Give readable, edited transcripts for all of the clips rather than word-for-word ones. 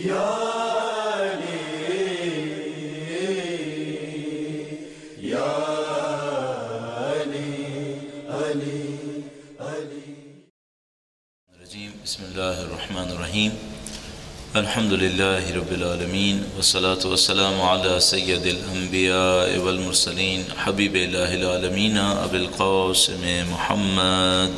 بسم اللہ الرحمن الرحیم الحمدللہ رب العالمین والصلاة والسلام علی سید الانبیاء والمرسلین حبیب الہ العالمین ابی القاسم محمد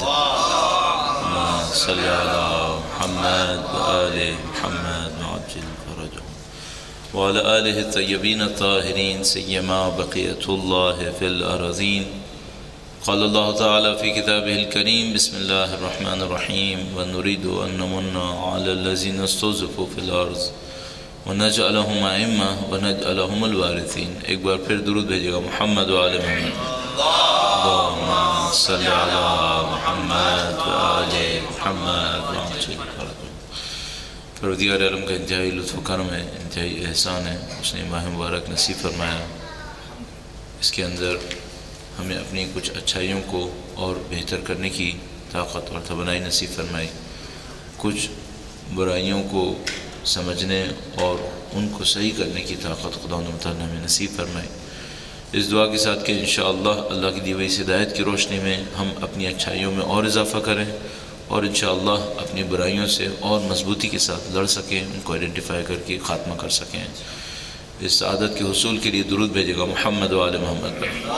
صلی علی محمد وآل محمد وعجل فرجہ وعلی آلہ الطیبین الطاہرین سیما بقیت اللہ فی الارضین. قال اللہ تعالی فی کتابہ الکریم بسم اللہ الرحمن الرحیم ونريد ان نمن علی الذین استضعفوا فی الارض ونجعلهم ائمہ ونجعلهم الوارثین. ایک بار پھر درود بھیجے گا محمد وآل محمد. اللہم صلی علی محمد وآل محمد وعجل فرجہ. پروردگار عالم کا انتہائی لطف و کرم ہے، انتہائی احسان ہے، اس نے ماہ مبارک نصیب فرمایا. اس کے اندر ہمیں اپنی کچھ اچھائیوں کو اور بہتر کرنے کی طاقت اور توانائی نصیب فرمائی، کچھ برائیوں کو سمجھنے اور ان کو صحیح کرنے کی طاقت خداوند تعالی نے ہمیں نصیب فرمائی. اس دعا کے ساتھ کہ انشاءاللہ اللہ کی دی ہوئی ہدایت کی روشنی میں ہم اپنی اچھائیوں میں اور اضافہ کریں اور انشاءاللہ اپنی برائیوں سے اور مضبوطی کے ساتھ لڑ سکیں، ان کو آئیڈینٹیفائی کر کے خاتمہ کر سکیں. اس سعادت کے حصول کے لیے درود بھیجے گا محمد وآل محمد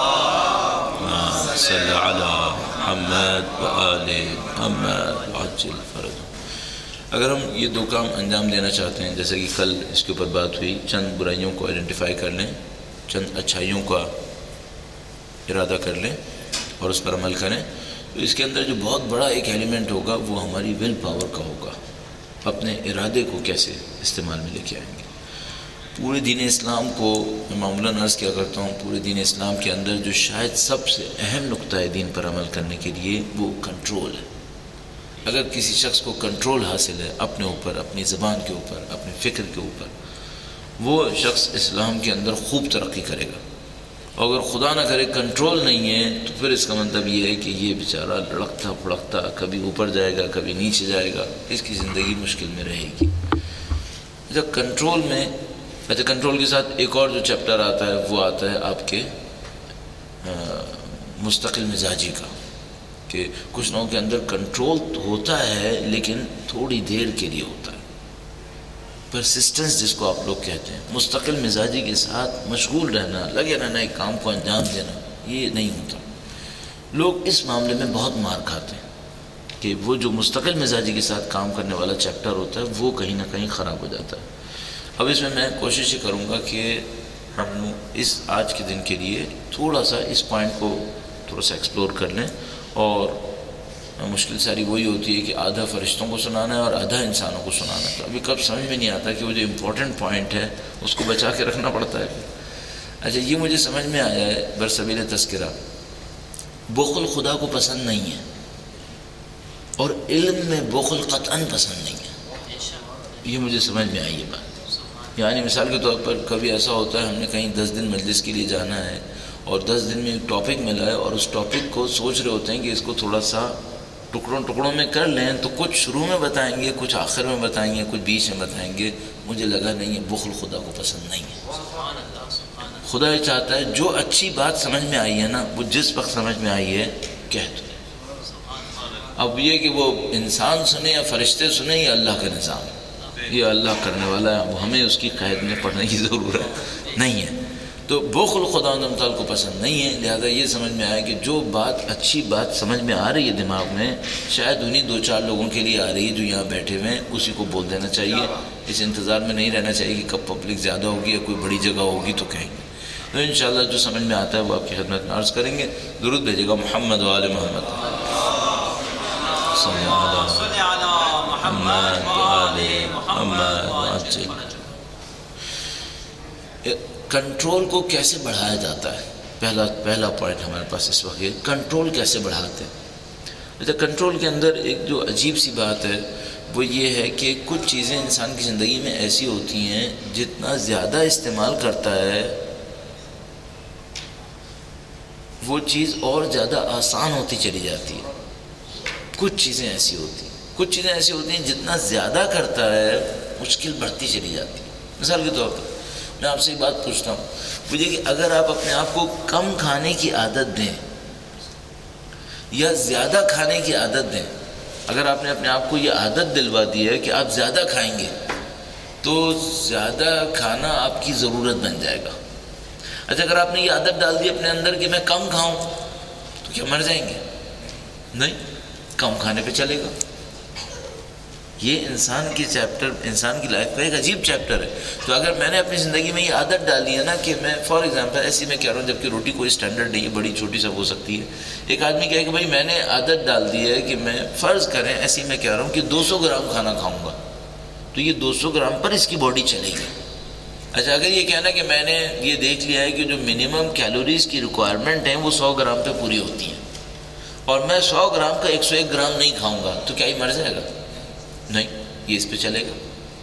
صلی علی محمد وآل محمد وعجل فرجہ. اگر ہم یہ دو کام انجام دینا چاہتے ہیں، جیسے کہ کل اس کے اوپر بات ہوئی، چند برائیوں کو آئیڈینٹیفائی کر لیں، چند اچھائیوں کا ارادہ کر لیں اور اس پر عمل کریں، تو اس کے اندر جو بہت بڑا ایک ایلیمنٹ ہوگا وہ ہماری ول پاور کا ہوگا. اپنے ارادے کو کیسے استعمال میں لے کے آئیں گے. پورے دین اسلام کو میں معمولاً عرض کیا کرتا ہوں، پورے دین اسلام کے اندر جو شاید سب سے اہم نقطہ ہے دین پر عمل کرنے کے لیے وہ کنٹرول ہے. اگر کسی شخص کو کنٹرول حاصل ہے اپنے اوپر، اپنی زبان کے اوپر، اپنے فکر کے اوپر، وہ شخص اسلام کے اندر خوب ترقی کرے گا. اور اگر خدا نہ کرے کنٹرول نہیں ہے تو پھر اس کا مطلب یہ ہے کہ یہ بیچارہ لڑکتا پھڑکتا کبھی اوپر جائے گا کبھی نیچے جائے گا، اس کی زندگی مشکل میں رہے گی. جب کنٹرول میں کنٹرول کے ساتھ ایک اور جو چیپٹر آتا ہے وہ آتا ہے آپ کے مستقل مزاجی کا، کہ کچھ لوگوں کے اندر کنٹرول ہوتا ہے لیکن تھوڑی دیر کے لیے ہوتا ہے. پرسسٹنس جس کو آپ لوگ کہتے ہیں، مستقل مزاجی کے ساتھ مشغول رہنا، لگے رہنا، ایک کام کو انجام دینا، یہ نہیں ہوتا. لوگ اس معاملے میں بہت مار کھاتے ہیں کہ وہ جو مستقل مزاجی کے ساتھ کام کرنے والا چیپٹر ہوتا ہے وہ کہیں نہ کہیں خراب ہو جاتا ہے. اب اس میں کوشش یہ کروں گا کہ ہم اس آج کے دن کے لیے تھوڑا سا اس پوائنٹ کو تھوڑا سا ایکسپلور کر لیں. اور مشکل ساری وہی ہوتی ہے کہ آدھا فرشتوں کو سنانا ہے اور آدھا انسانوں کو سنانا ہے. تو ابھی کب سمجھ میں نہیں آتا کہ وہ جو امپورٹنٹ پوائنٹ ہے اس کو بچا کے رکھنا پڑتا ہے. اچھا، یہ مجھے سمجھ میں آیا ہے برسبیل تذکرہ، بخل خدا کو پسند نہیں ہے اور علم میں بخل قطعاً پسند نہیں ہے. یہ مجھے سمجھ میں آئی ہے بات. یعنی مثال کے طور پر کبھی ایسا ہوتا ہے ہم نے کہیں 10 دن مجلس کے لیے جانا ہے اور 10 دن میں ایک ٹاپک ملا ہے اور اس ٹاپک کو سوچ رہے ہوتے ہیں کہ اس کو تھوڑا سا ٹکڑوں میں کر لیں، تو کچھ شروع میں بتائیں گے، کچھ آخر میں بتائیں گے، کچھ بیچ میں بتائیں گے. مجھے لگا نہیں ہے، بخل خدا کو پسند نہیں ہے. خدا یہ چاہتا ہے جو اچھی بات سمجھ میں آئی ہے نا وہ جس وقت سمجھ میں آئی ہے کہہ دو. اب یہ کہ وہ انسان سنے یا فرشتے سنے یہ اللہ کا نظام ہے، یہ اللہ کرنے والا ہے، وہ ہمیں اس کی قید میں پڑھنے کی ضرورت نہیں ہے. تو بخل خداوند تعالیٰ کو پسند نہیں ہے. لہذا یہ سمجھ میں آیا کہ جو بات اچھی بات سمجھ میں آ رہی ہے دماغ میں، شاید انہی 2-4 لوگوں کے لیے آ رہی ہے جو یہاں بیٹھے ہوئے ہیں، اسی کو بول دینا چاہیے. اس انتظار میں نہیں رہنا چاہیے کہ کب پبلک زیادہ ہوگی یا کوئی بڑی جگہ ہوگی تو کہیں گے. تو انشاءاللہ جو سمجھ میں آتا ہے وہ آپ کی خدمت میں عرض کریں گے. درود بھیجے گا محمد وآل محمد صلی علی محمد وآل محمد وعجل. کنٹرول کو کیسے بڑھایا جاتا ہے؟ پہلا پوائنٹ ہمارے پاس اس وقت یہ کنٹرول کیسے بڑھاتے ہیں. کنٹرول کے اندر ایک جو عجیب سی بات ہے وہ یہ ہے کہ کچھ چیزیں انسان کی زندگی میں ایسی ہوتی ہیں جتنا زیادہ استعمال کرتا ہے وہ چیز اور زیادہ آسان ہوتی چلی جاتی ہے. کچھ چیزیں ایسی ہوتی ہیں جتنا زیادہ کرتا ہے مشکل بڑھتی چلی جاتی ہے۔ مثال کے طور پر میں آپ سے ایک بات پوچھتا ہوں، مجھے کہ اگر آپ اپنے آپ کو کم کھانے کی عادت دیں یا زیادہ کھانے کی عادت دیں، اگر آپ نے اپنے آپ کو یہ عادت دلوا دی ہے کہ آپ زیادہ کھائیں گے تو زیادہ کھانا آپ کی ضرورت بن جائے گا۔ اچھا اگر آپ نے یہ عادت ڈال دی اپنے اندر کہ میں کم کھاؤں تو کیا مر جائیں گے؟ نہیں، کم کھانے پہ چلے گا۔ یہ انسان کی چیپٹر، انسان کی لائف کا ایک عجیب چیپٹر ہے۔ تو اگر میں نے اپنی زندگی میں یہ عادت ڈالی ہے نا کہ میں فار ایگزامپل ایسی میں کہہ رہا ہوں، جبکہ روٹی کوئی اسٹینڈرڈ نہیں ہے، بڑی چھوٹی سب ہو سکتی ہے۔ ایک آدمی کہے کہ بھائی میں نے عادت ڈال دی ہے کہ میں فرض کریں ایسی میں کہہ رہا ہوں کہ 200 گرام کھانا کھاؤں گا، تو یہ 200 گرام پر اس کی باڈی چلے گی۔ اچھا اگر یہ کہنا کہ میں نے یہ دیکھ لیا ہے کہ جو منیمم کیلوریز کی ریکوائرمنٹ ہیں وہ 100 گرام پہ پوری ہوتی ہیں اور میں 100 گرام کا 101 گرام نہیں کھاؤں گا، تو کیا یہ مر جائے گا؟ نہیں، یہ اس پہ چلے گا۔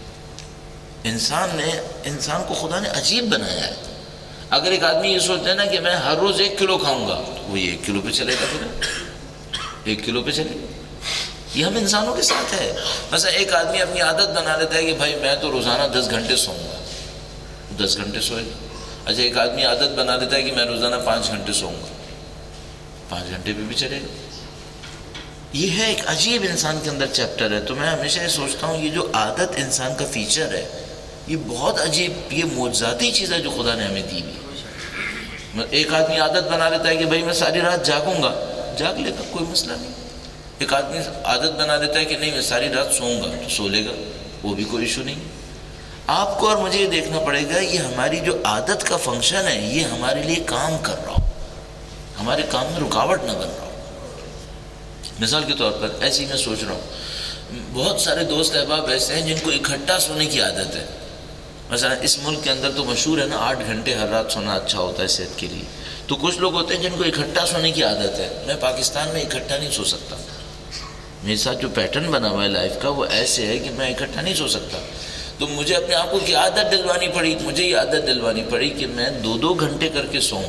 انسان کو خدا نے عجیب بنایا ہے۔ اگر ایک آدمی یہ سوچتا ہے نا کہ میں ہر روز 1 کلو کھاؤں گا تو وہ یہ 1 کلو پہ چلے گا، پھر 1 کلو پہ چلے گا۔ یہ ہم انسانوں کے ساتھ ہے۔ مثلا ایک آدمی اپنی عادت بنا لیتا ہے کہ بھائی میں تو روزانہ 10 گھنٹے سوؤں گا، 10 گھنٹے سوئے گا۔ اچھا ایک آدمی عادت بنا لیتا ہے کہ میں روزانہ 5 گھنٹے سوؤں گا، 5 گھنٹے پہ بھی چلے گا۔ یہ ہے ایک عجیب انسان کے اندر چیپٹر ہے۔ تو میں ہمیشہ یہ سوچتا ہوں یہ جو عادت انسان کا فیچر ہے یہ بہت عجیب، یہ معجزاتی چیز ہے جو خدا نے ہمیں دی ہوئی۔ ایک آدمی عادت بنا لیتا ہے کہ بھائی میں ساری رات جاگوں گا، جاگ لے گا، کوئی مسئلہ نہیں۔ ایک آدمی عادت بنا لیتا ہے کہ نہیں میں ساری رات سوؤں گا تو سو لے گا، وہ بھی کوئی ایشو نہیں۔ آپ کو اور مجھے یہ دیکھنا پڑے گا یہ ہماری جو عادت کا فنکشن ہے یہ ہمارے لیے کام کر رہا ہو، ہمارے کام میں رکاوٹ نہ بن رہا ہو۔ مثال کے طور پر ایسی میں سوچ رہا ہوں بہت سارے دوست احباب ایسے ہیں جن کو اکٹھا سونے کی عادت ہے۔ مثلا اس ملک کے اندر تو مشہور ہے نا 8 گھنٹے ہر رات سونا اچھا ہوتا ہے صحت کے لیے۔ تو کچھ لوگ ہوتے ہیں جن کو اکٹھا سونے کی عادت ہے۔ میں پاکستان میں اکٹھا نہیں سو سکتا، میرے ساتھ جو پیٹرن بنا ہوا ہے لائف کا وہ ایسے ہے کہ میں اکٹھا نہیں سو سکتا۔ تو مجھے اپنے آپ کو کیا عادت دلوانی پڑی؟ مجھے یہ عادت دلوانی پڑی کہ میں 2 گھنٹے کر کے سوؤں،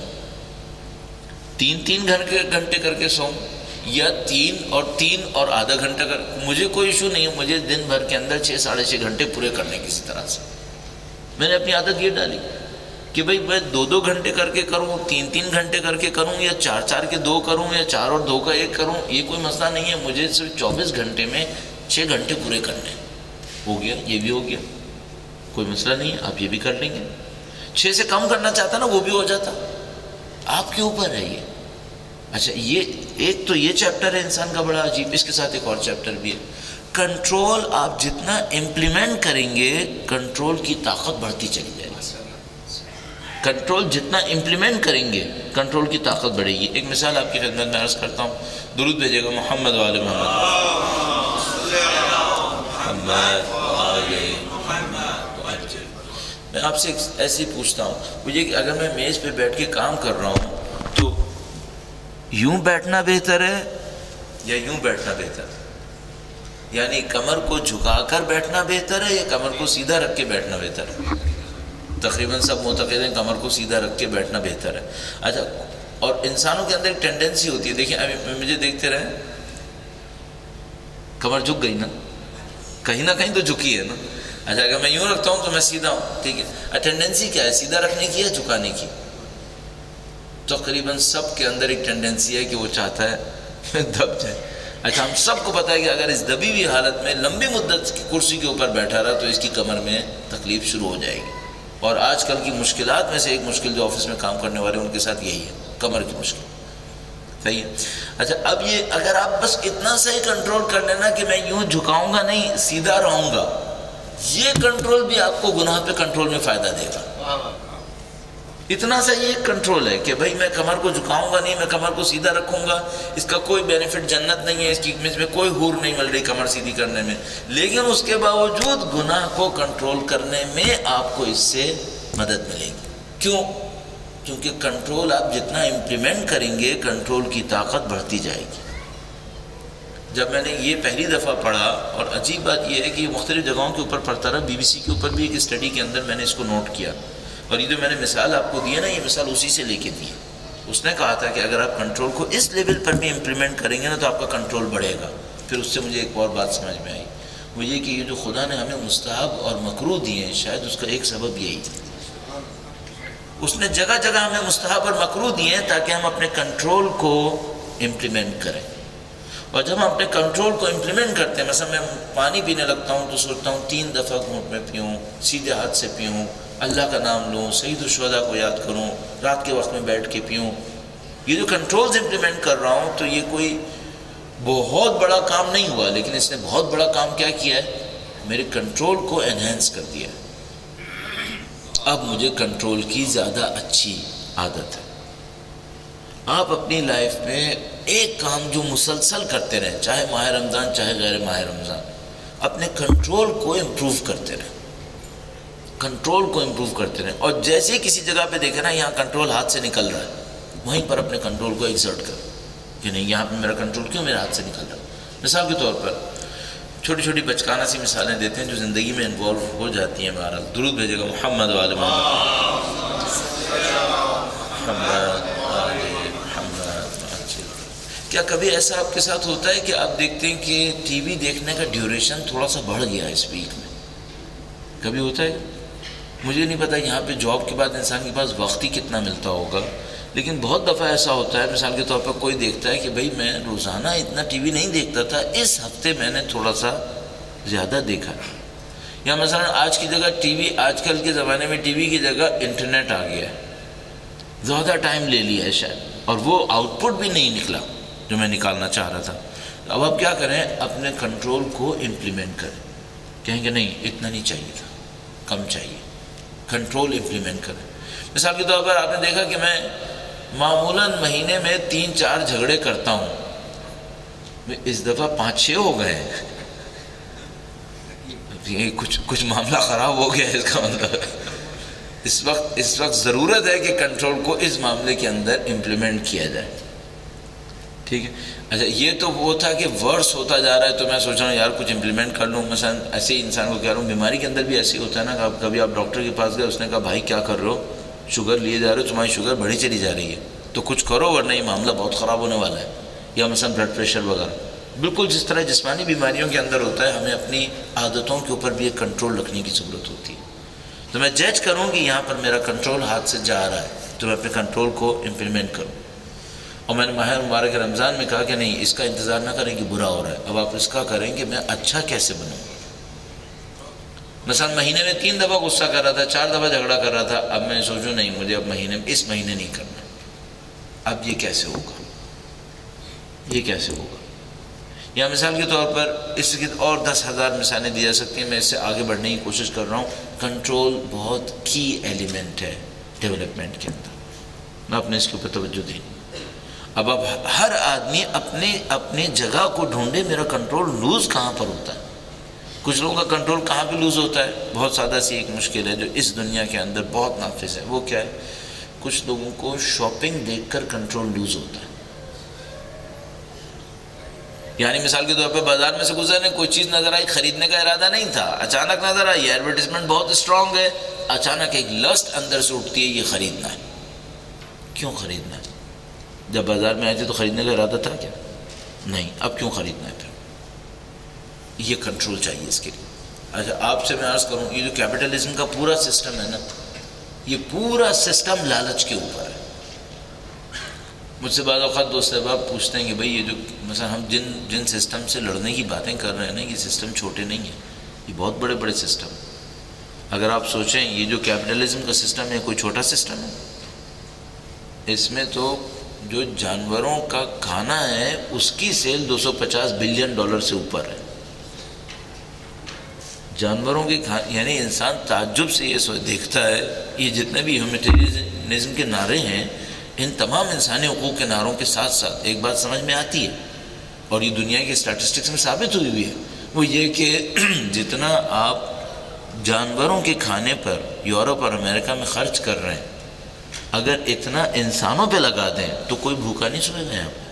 3 گھنٹے کر کے سوؤں، یا 3 اور آدھا گھنٹہ کر۔ مجھے کوئی ایشو نہیں ہے، مجھے دن بھر کے اندر 6 ساڑھے 6 گھنٹے پورے کرنے کسی طرح سے۔ میں نے اپنی عادت یہ ڈالی کہ بھئی میں 2 گھنٹے کر کے کروں، 3 گھنٹے کر کے کروں، یا 4 کے 2 کروں، یا 4 اور 2 کا 1 کروں، یہ کوئی مسئلہ نہیں ہے۔ مجھے صرف 24 گھنٹے میں 6 گھنٹے پورے کرنے ہیں۔ ہو گیا، یہ بھی ہو گیا، کوئی مسئلہ نہیں ہے، آپ یہ بھی کر لیں گے۔ 6 سے کم کرنا چاہتا نا وہ بھی ہو جاتا، آپ کے اوپر ہے یہ۔ اچھا یہ ایک تو یہ چیپٹر ہے انسان کا بڑا عجیب، اس کے ساتھ ایک اور چیپٹر بھی ہے کنٹرول۔ آپ جتنا امپلیمنٹ کریں گے کنٹرول کی طاقت بڑھتی چلی جائے گی۔ کنٹرول جتنا امپلیمنٹ کریں گے کنٹرول کی طاقت بڑھے گی۔ ایک مثال آپ کی خدمت میں عرض کرتا ہوں، درود بھیجے گا محمد وآل محمد۔ میں آپ سے ایسے ہی پوچھتا ہوں، مجھے کہ اگر میں میز پہ بیٹھ کے کام کر رہا ہوں تو یوں بیٹھنا بہتر ہے یا یوں بیٹھنا بہتر ہے؟ یعنی کمر کو جھکا کر بیٹھنا بہتر ہے یا کمر کو سیدھا رکھ کے بیٹھنا بہتر ہے؟ تقریباً سب معتقد ہیں کمر کو سیدھا رکھ کے بیٹھنا بہتر ہے۔ اچھا اور انسانوں کے اندر ایک ٹینڈنسی ہوتی ہے، دیکھیں ابھی مجھے دیکھتے رہیں، کمر جھک گئی نا، کہیں نہ کہیں تو جھکی ہے نا۔ اچھا اگر میں یوں رکھتا ہوں تو میں سیدھا ہوں، ٹھیک ہے۔ ٹینڈنسی کیا ہے، سیدھا رکھنے کی یا جھکانے کی؟ تقریباً سب کے اندر ایک ٹینڈنسی ہے کہ وہ چاہتا ہے دب جائے۔ اچھا ہم سب کو پتہ ہے کہ اگر اس دبی ہوئی حالت میں لمبی مدت کی کرسی کے اوپر بیٹھا رہا تو اس کی کمر میں تکلیف شروع ہو جائے گی۔ اور آج کل کی مشکلات میں سے ایک مشکل جو آفس میں کام کرنے والے ان کے ساتھ یہی ہے، کمر کی مشکل۔ صحیح ہے۔ اچھا اب یہ اگر آپ بس اتنا سا ہی کنٹرول کر لینا کہ میں یوں جھکاؤں گا نہیں سیدھا رہوں گا، یہ کنٹرول بھی آپ کو گناہ پہ کنٹرول میں فائدہ دے گا۔ اتنا سا یہ کنٹرول ہے کہ بھائی میں کمر کو جھکاؤں گا نہیں، میں کمر کو سیدھا رکھوں گا، اس کا کوئی بینیفٹ جنت نہیں ہے، اس کی میں کوئی حور نہیں مل رہی کمر سیدھی کرنے میں، لیکن اس کے باوجود گناہ کو کنٹرول کرنے میں آپ کو اس سے مدد ملے گی۔ کیوں؟ کیونکہ کنٹرول آپ جتنا امپلیمنٹ کریں گے کنٹرول کی طاقت بڑھتی جائے گی۔ جب میں نے یہ پہلی دفعہ پڑھا، اور عجیب بات یہ ہے کہ یہ مختلف جگہوں کے اوپر پڑھتا رہا، BBC کے اوپر بھی ایک اسٹڈی کے اندر میں نے اس کو نوٹ کیا، اور یہ جو میں نے مثال آپ کو دی ہے نا، یہ مثال اسی سے لے کے دی ہے۔ اس نے کہا تھا کہ اگر آپ کنٹرول کو اس لیول پر بھی امپلیمنٹ کریں گے نا تو آپ کا کنٹرول بڑھے گا۔ پھر اس سے مجھے ایک اور بات سمجھ میں آئی، وہ یہ کہ یہ جو خدا نے ہمیں مستحب اور مکروہ دیے ہیں، شاید اس کا ایک سبب یہی ہے، اس نے جگہ جگہ ہمیں مستحب اور مکروہ دیے ہیں تاکہ ہم اپنے کنٹرول کو امپلیمنٹ کریں. اور جب ہم اپنے کنٹرول کو امپلیمنٹ کرتے ہیں، مثلا میں پانی پینے لگتا ہوں تو سوچتا ہوں 3 دفعہ گھونٹ میں پیوں، سیدھے ہاتھ سے پیوں، اللہ کا نام لوں، سید الشہداء کو یاد کروں، رات کے وقت میں بیٹھ کے پیوں. یہ جو کنٹرولز امپلیمنٹ کر رہا ہوں تو یہ کوئی بہت بڑا کام نہیں ہوا، لیکن اس نے بہت بڑا کام کیا کیا ہے؟ میرے کنٹرول کو انہینس کر دیا. اب مجھے کنٹرول کی زیادہ اچھی عادت ہے. آپ اپنی لائف میں ایک کام جو مسلسل کرتے رہیں، چاہے ماہ رمضان چاہے غیر ماہ رمضان، اپنے کنٹرول کو امپروو کرتے رہیں، کنٹرول کو امپروو کرتے رہیں. اور جیسے ہی کسی جگہ پہ دیکھیں نا یہاں کنٹرول ہاتھ سے نکل رہا ہے، وہیں پر اپنے کنٹرول کو ایگزرٹ کریں کہ نہیں یہاں پہ میرا کنٹرول کیوں میرے ہاتھ سے نکل رہا ہے. مثال کے طور پر چھوٹی چھوٹی بچکانہ سی مثالیں دیتے ہیں جو زندگی میں انوالو ہو جاتی ہیں. بہرحال درود بھیجے گا محمد وآل محمد. کیا کبھی ایسا آپ کے ساتھ ہوتا ہے کہ آپ دیکھتے ہیں کہ ٹی وی دیکھنے کا ڈیوریشن تھوڑا سا بڑھ گیا ہے اس ویک میں؟ کبھی ہوتا ہے؟ مجھے نہیں پتا یہاں پہ جاب کے بعد انسان کے پاس وقت ہی کتنا ملتا ہوگا، لیکن بہت دفعہ ایسا ہوتا ہے. مثال کے طور پر کوئی دیکھتا ہے کہ بھئی میں روزانہ اتنا ٹی وی نہیں دیکھتا تھا، اس ہفتے میں نے تھوڑا سا زیادہ دیکھا. یا مثلا آج کی جگہ ٹی وی، آج کل کے زمانے میں ٹی وی کی جگہ انٹرنیٹ آ گیا ہے، زیادہ ٹائم لے لیا ہے شاید، اور وہ آؤٹ پٹ بھی نہیں نکلا جو میں نکالنا چاہ رہا تھا. اب آپ کیا کریں؟ اپنے کنٹرول کو امپلیمنٹ کریں. کہیں کہ نہیں اتنا نہیں چاہیے تھا، کم چاہیے. کنٹرول امپلیمنٹ کریں. مثال کے طور پر آپ نے دیکھا کہ میں معمولاً مہینے میں 3-4 جھگڑے کرتا ہوں، اس دفعہ 5-6 ہو گئے ہیں. یہ کچھ معاملہ خراب ہو گیا ہے. اس کا مطلب اس وقت ضرورت ہے کہ کنٹرول کو اس معاملے کے اندر امپلیمنٹ کیا جائے. ٹھیک ہے. اچھا یہ تو وہ تھا کہ ورس ہوتا جا رہا ہے تو میں سوچ رہا ہوں یار کچھ امپلیمنٹ کر لوں. مثلا ایسے ہی انسان کو کہہ رہا ہوں، بیماری کے اندر بھی ایسے ہوتا ہے نا کہ کبھی آپ ڈاکٹر کے پاس گئے، اس نے کہا بھائی کیا کر رہے ہو، شوگر لیے جا رہے ہو، تمہاری شوگر بڑھی چلی جا رہی ہے، تو کچھ کرو ورنہ یہ معاملہ بہت خراب ہونے والا ہے. یا مثلا بلڈ پریشر وغیرہ. بالکل جس طرح جسمانی بیماریوں کے اندر ہوتا ہے، ہمیں اپنی عادتوں کے اوپر بھی ایک کنٹرول رکھنے کی ضرورت ہوتی ہے. تو میں جج کروں کہ یہاں پر میرا کنٹرول ہاتھ سے جا رہا ہے تو میں اپنے کنٹرول کو امپلیمنٹ کروں. اور میں نے ماہ مبارک رمضان میں کہا کہ نہیں اس کا انتظار نہ کریں کہ برا ہو رہا ہے، اب آپ اس کا کریں کہ میں اچھا کیسے بنوں. مثلا مہینے میں 3 دفعہ غصہ کر رہا تھا، 4 دفعہ جھگڑا کر رہا تھا، اب میں سوچوں نہیں مجھے اب اس مہینے نہیں کرنا. اب یہ کیسے ہوگا؟ یہ کیسے ہوگا؟ یا مثال کے طور پر اس کی اور 10,000 مثالیں دی جا سکتی ہیں. میں اس سے آگے بڑھنے کی کوشش کر رہا ہوں. کنٹرول بہت کی ایلیمنٹ ہے ڈیولپمنٹ کے اندر، میں اپنے اس کے اوپر توجہ دیں. اب ہر آدمی اپنے جگہ کو ڈھونڈے، میرا کنٹرول لوز کہاں پر ہوتا ہے. کچھ لوگوں کا کنٹرول کہاں پہ لوز ہوتا ہے؟ بہت سادہ سی ایک مشکل ہے جو اس دنیا کے اندر بہت نافذ ہے. وہ کیا ہے؟ کچھ لوگوں کو شاپنگ دیکھ کر کنٹرول لوز ہوتا ہے. یعنی مثال کے طور پہ بازار میں سے گزرنے کوئی چیز نظر آئی، خریدنے کا ارادہ نہیں تھا، اچانک نظر آئی، ایڈورٹیزمنٹ بہت اسٹرانگ ہے، اچانک ایک لسٹ اندر سے اٹھتی ہے یہ خریدنا ہے. کیوں خریدنا ہے؟ جب بازار میں آئے تھے تو خریدنے کا ارادہ تھا کیا؟ نہیں. اب کیوں خریدنا ہے پھر؟ یہ کنٹرول چاہیے اس کے لیے. اچھا آپ سے میں عرض کروں، یہ جو کیپٹلزم کا پورا سسٹم ہے نا، یہ پورا سسٹم لالچ کے اوپر ہے. مجھ سے بعض اوقات دوست احباب پوچھتے ہیں کہ بھئی یہ جو مثلا ہم جن سسٹم سے لڑنے کی باتیں کر رہے ہیں نا، یہ سسٹم چھوٹے نہیں ہیں، یہ بہت بڑے بڑے سسٹم. اگر آپ سوچیں یہ جو کیپٹلزم کا سسٹم ہے کوئی چھوٹا سسٹم ہے؟ اس میں تو جو جانوروں کا کھانا ہے اس کی سیل $250 بلین سے اوپر ہے. جانوروں کے یعنی انسان تعجب سے یہ دیکھتا ہے یہ جتنے بھی ہیومینٹیرینزم کے نعرے ہیں، ان تمام انسانی حقوق کے نعروں کے ساتھ ساتھ ایک بات سمجھ میں آتی ہے اور یہ دنیا کی اسٹیٹسٹکس میں ثابت ہوئی ہوئی ہے، وہ یہ کہ جتنا آپ جانوروں کے کھانے پر یورپ اور امریکہ میں خرچ کر رہے ہیں، اگر اتنا انسانوں پہ لگا دیں تو کوئی بھوکا نہیں سوئے گا. آپ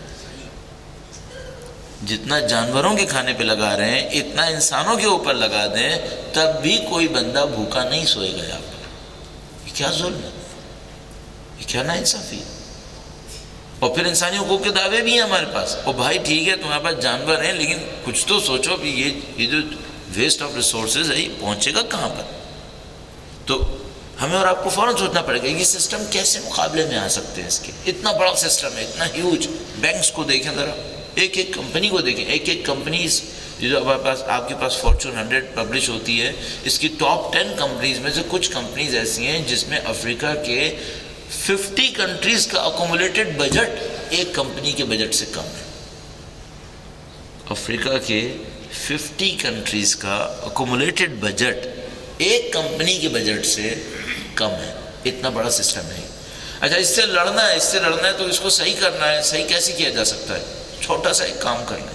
جتنا جانوروں کے کھانے پہ لگا رہے ہیں اتنا انسانوں کے اوپر لگا دیں تب بھی کوئی بندہ بھوکا نہیں سوئے گا. آپ یہ کیا ظلم ہے، یہ کیا ناانصافی ہے. اور پھر انسانی حقوق کے دعوے بھی ہیں ہمارے پاس. اور بھائی ٹھیک ہے تمہارے پاس جانور ہیں لیکن کچھ تو سوچو بھی یہ جو ویسٹ آف ریسورسز ہے، یہ پہنچے گا کہاں پر؟ تو ہمیں اور آپ کو فوراً سوچنا پڑے گا یہ سسٹم کیسے مقابلے میں آ سکتے ہیں اس کے، اتنا بڑا سسٹم ہے، اتنا ہیوج. بینکس کو دیکھیں ذرا، ایک ایک کمپنی کو دیکھیں، ایک ایک کمپنیز جو آپ کے پاس فارچون 100 پبلش ہوتی ہے، اس کی ٹاپ 10 کمپنیز میں سے کچھ کمپنیز ایسی ہیں جس میں افریقہ کے 50 کنٹریز کا اکومولیٹڈ بجٹ ایک کمپنی کے بجٹ سے کم ہے. افریقہ کے 50 کنٹریز کا اکومولیٹڈ بجٹ ایک کمپنی کے بجٹ سے کم ہے. اتنا بڑا سسٹم ہے. اچھا اس سے لڑنا ہے تو اس کو صحیح کرنا ہے. صحیح کیسے کیا جا سکتا ہے؟ چھوٹا سا ایک کام کرنا ہے،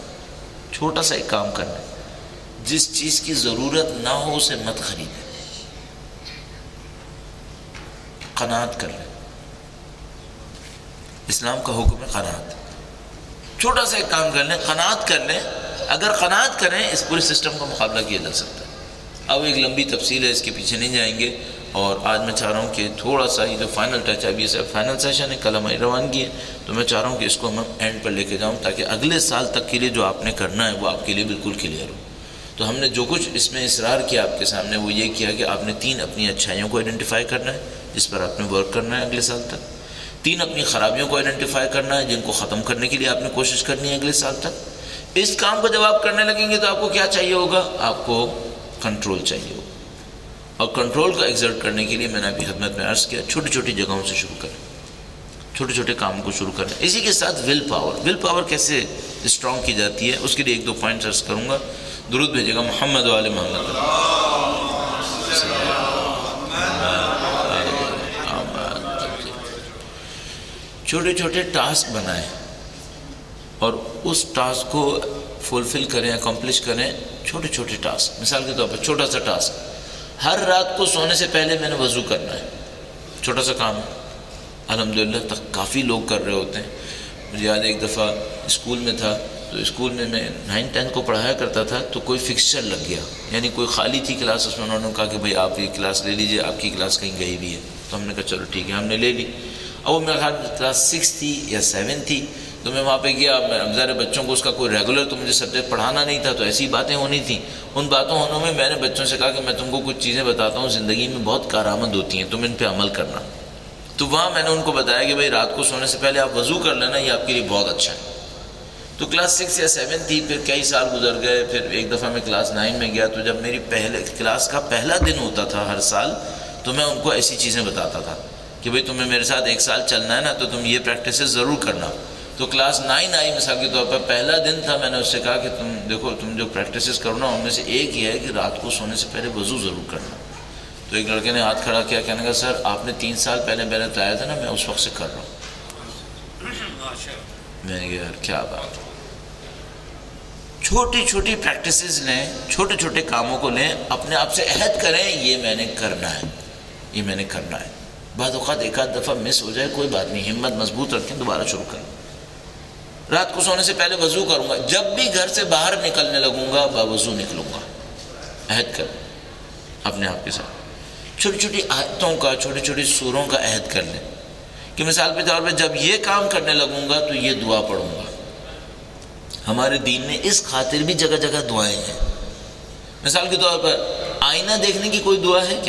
جس چیز کی ضرورت نہ ہو اسے مت خریدیں، قناعت کر لیں. اسلام کا حکم ہے قناعت. چھوٹا سا ایک کام کر لیں، قناعت کر لیں. اگر قناعت کریں اس پورے سسٹم کا مقابلہ کیا جا سکتا ہے. اب ایک لمبی تفصیل ہے، اس کے پیچھے نہیں جائیں گے. اور آج میں چاہ رہا ہوں کہ تھوڑا سا یہ جو فائنل ٹچ ہے، ابھی یہ فائنل سیشن ہے، کل ہماری روانگی ہے، تو میں چاہ رہا ہوں کہ اس کو ہم اینڈ پر لے کے جاؤں تاکہ اگلے سال تک کے لیے جو آپ نے کرنا ہے وہ آپ کے لیے بالکل کلیئر ہو. تو ہم نے جو کچھ اس میں اصرار کیا آپ کے سامنے وہ یہ کیا کہ آپ نے 3 اپنی اچھائیوں کو آئیڈینٹیفائی کرنا ہے جس پر آپ نے ورک کرنا ہے اگلے سال تک. 3 اپنی خرابیوں کو آئیڈینٹیفائی کرنا ہے جن کو ختم کرنے کے لیے آپ نے کوشش کرنی ہے اگلے سال تک. اس کام کو جب آپ کرنے لگیں گے تو آپ کو کیا چاہیے ہوگا؟ آپ کو کنٹرول چاہیے ہوگا. اور کنٹرول کو ایگزرٹ کرنے کے لیے میں نے ابھی خدمت میں عرض کیا چھوٹی چھوٹی جگہوں سے شروع کریں، چھوٹے چھوٹے کاموں کو شروع کریں. اسی کے ساتھ ول پاور کیسے اسٹرانگ کی جاتی ہے اس کے لیے 1-2 پوائنٹس عرض کروں گا. درود بھیجے گا محمد و آل محمد. چھوٹے چھوٹے ٹاسک بنائیں اور اس ٹاسک کو فلفل کریں، اکمپلش کریں. چھوٹے چھوٹے ٹاسک، مثال کے طور پر چھوٹا سا ٹاسک، ہر رات کو سونے سے پہلے میں نے وضو کرنا ہے. چھوٹا سا کام ہے، الحمدللہ تک کافی لوگ کر رہے ہوتے ہیں. مجھے یاد ایک دفعہ اسکول میں تھا تو اسکول میں 9-10 کو پڑھایا کرتا تھا تو کوئی فکسچر لگ گیا، یعنی کوئی خالی تھی کلاس، اس میں انہوں نے کہا کہ بھائی آپ یہ کلاس لے لیجئے، آپ کی کلاس کہیں گئی بھی ہے. تو ہم نے کہا چلو ٹھیک ہے، ہم نے لے لی. اور وہ میرا خیال کلاس 6 تھی یا 7 تھی. تو میں وہاں پہ گیا. ظاہر بچوں کو اس کا کوئی ریگولر تو مجھے سبجیکٹ پڑھانا نہیں تھا، تو ایسی باتیں ہونی تھیں. ان باتوں ہونے میں نے بچوں سے کہا کہ میں تم کو کچھ چیزیں بتاتا ہوں زندگی میں بہت کارآمد ہوتی ہیں، تم ان پہ عمل کرنا. تو وہاں میں نے ان کو بتایا کہ بھائی رات کو سونے سے پہلے آپ وضو کر لینا، یہ آپ کے لیے بہت اچھا ہے. تو کلاس 6 یا 7 تھی. پھر کئی سال گزر گئے. پھر ایک دفعہ میں کلاس 9 میں گیا تو جب میری پہلے کلاس کا پہلا دن ہوتا تھا ہر سال تو میں ان کو ایسی چیزیں بتاتا تھا کہ بھئی تمہیں میرے ساتھ 1 سال چلنا ہے نا تو تم یہ پریکٹسز ضرور کرنا. تو کلاس 9 آئی مثال کے طور پر، پہلا دن تھا. میں نے اس سے کہا کہ تم دیکھو تم جو پریکٹسز کرو نا ان میں سے ایک یہ ہے کہ رات کو سونے سے پہلے وضو ضرور کرنا. تو ایک لڑکے نے ہاتھ کھڑا کیا، کہنے لگا سر آپ نے 3 سال پہلے میں نے بتایا تھا نا، میں اس وقت سے کر رہا ہوں. میں نے کہا یار کیا بات ہے. چھوٹی چھوٹی پریکٹسز لیں، چھوٹے چھوٹے کاموں کو لیں، اپنے آپ سے عہد کریں یہ میں نے کرنا ہے، یہ میں نے کرنا ہے. بعض اوقات 1-8 دفعہ مس ہو جائے کوئی بات نہیں، ہمت مضبوط رکھیں، دوبارہ شروع کریں. رات کو سونے سے پہلے وضو کروں گا، جب بھی گھر سے باہر نکلنے لگوں گا باوضو نکلوں گا. عہد کریں اپنے آپ کے ساتھ. چھوٹی چھوٹی آیتوں کا، چھوٹی چھوٹی سوروں کا عہد کر لیں کہ مثال کے طور پہ جب یہ کام کرنے لگوں گا تو یہ دعا پڑھوں گا. ہمارے دین میں اس خاطر بھی جگہ جگہ دعائیں ہیں. مثال کے طور پر آئینہ دیکھنے کی کوئی دعا ہے کیا؟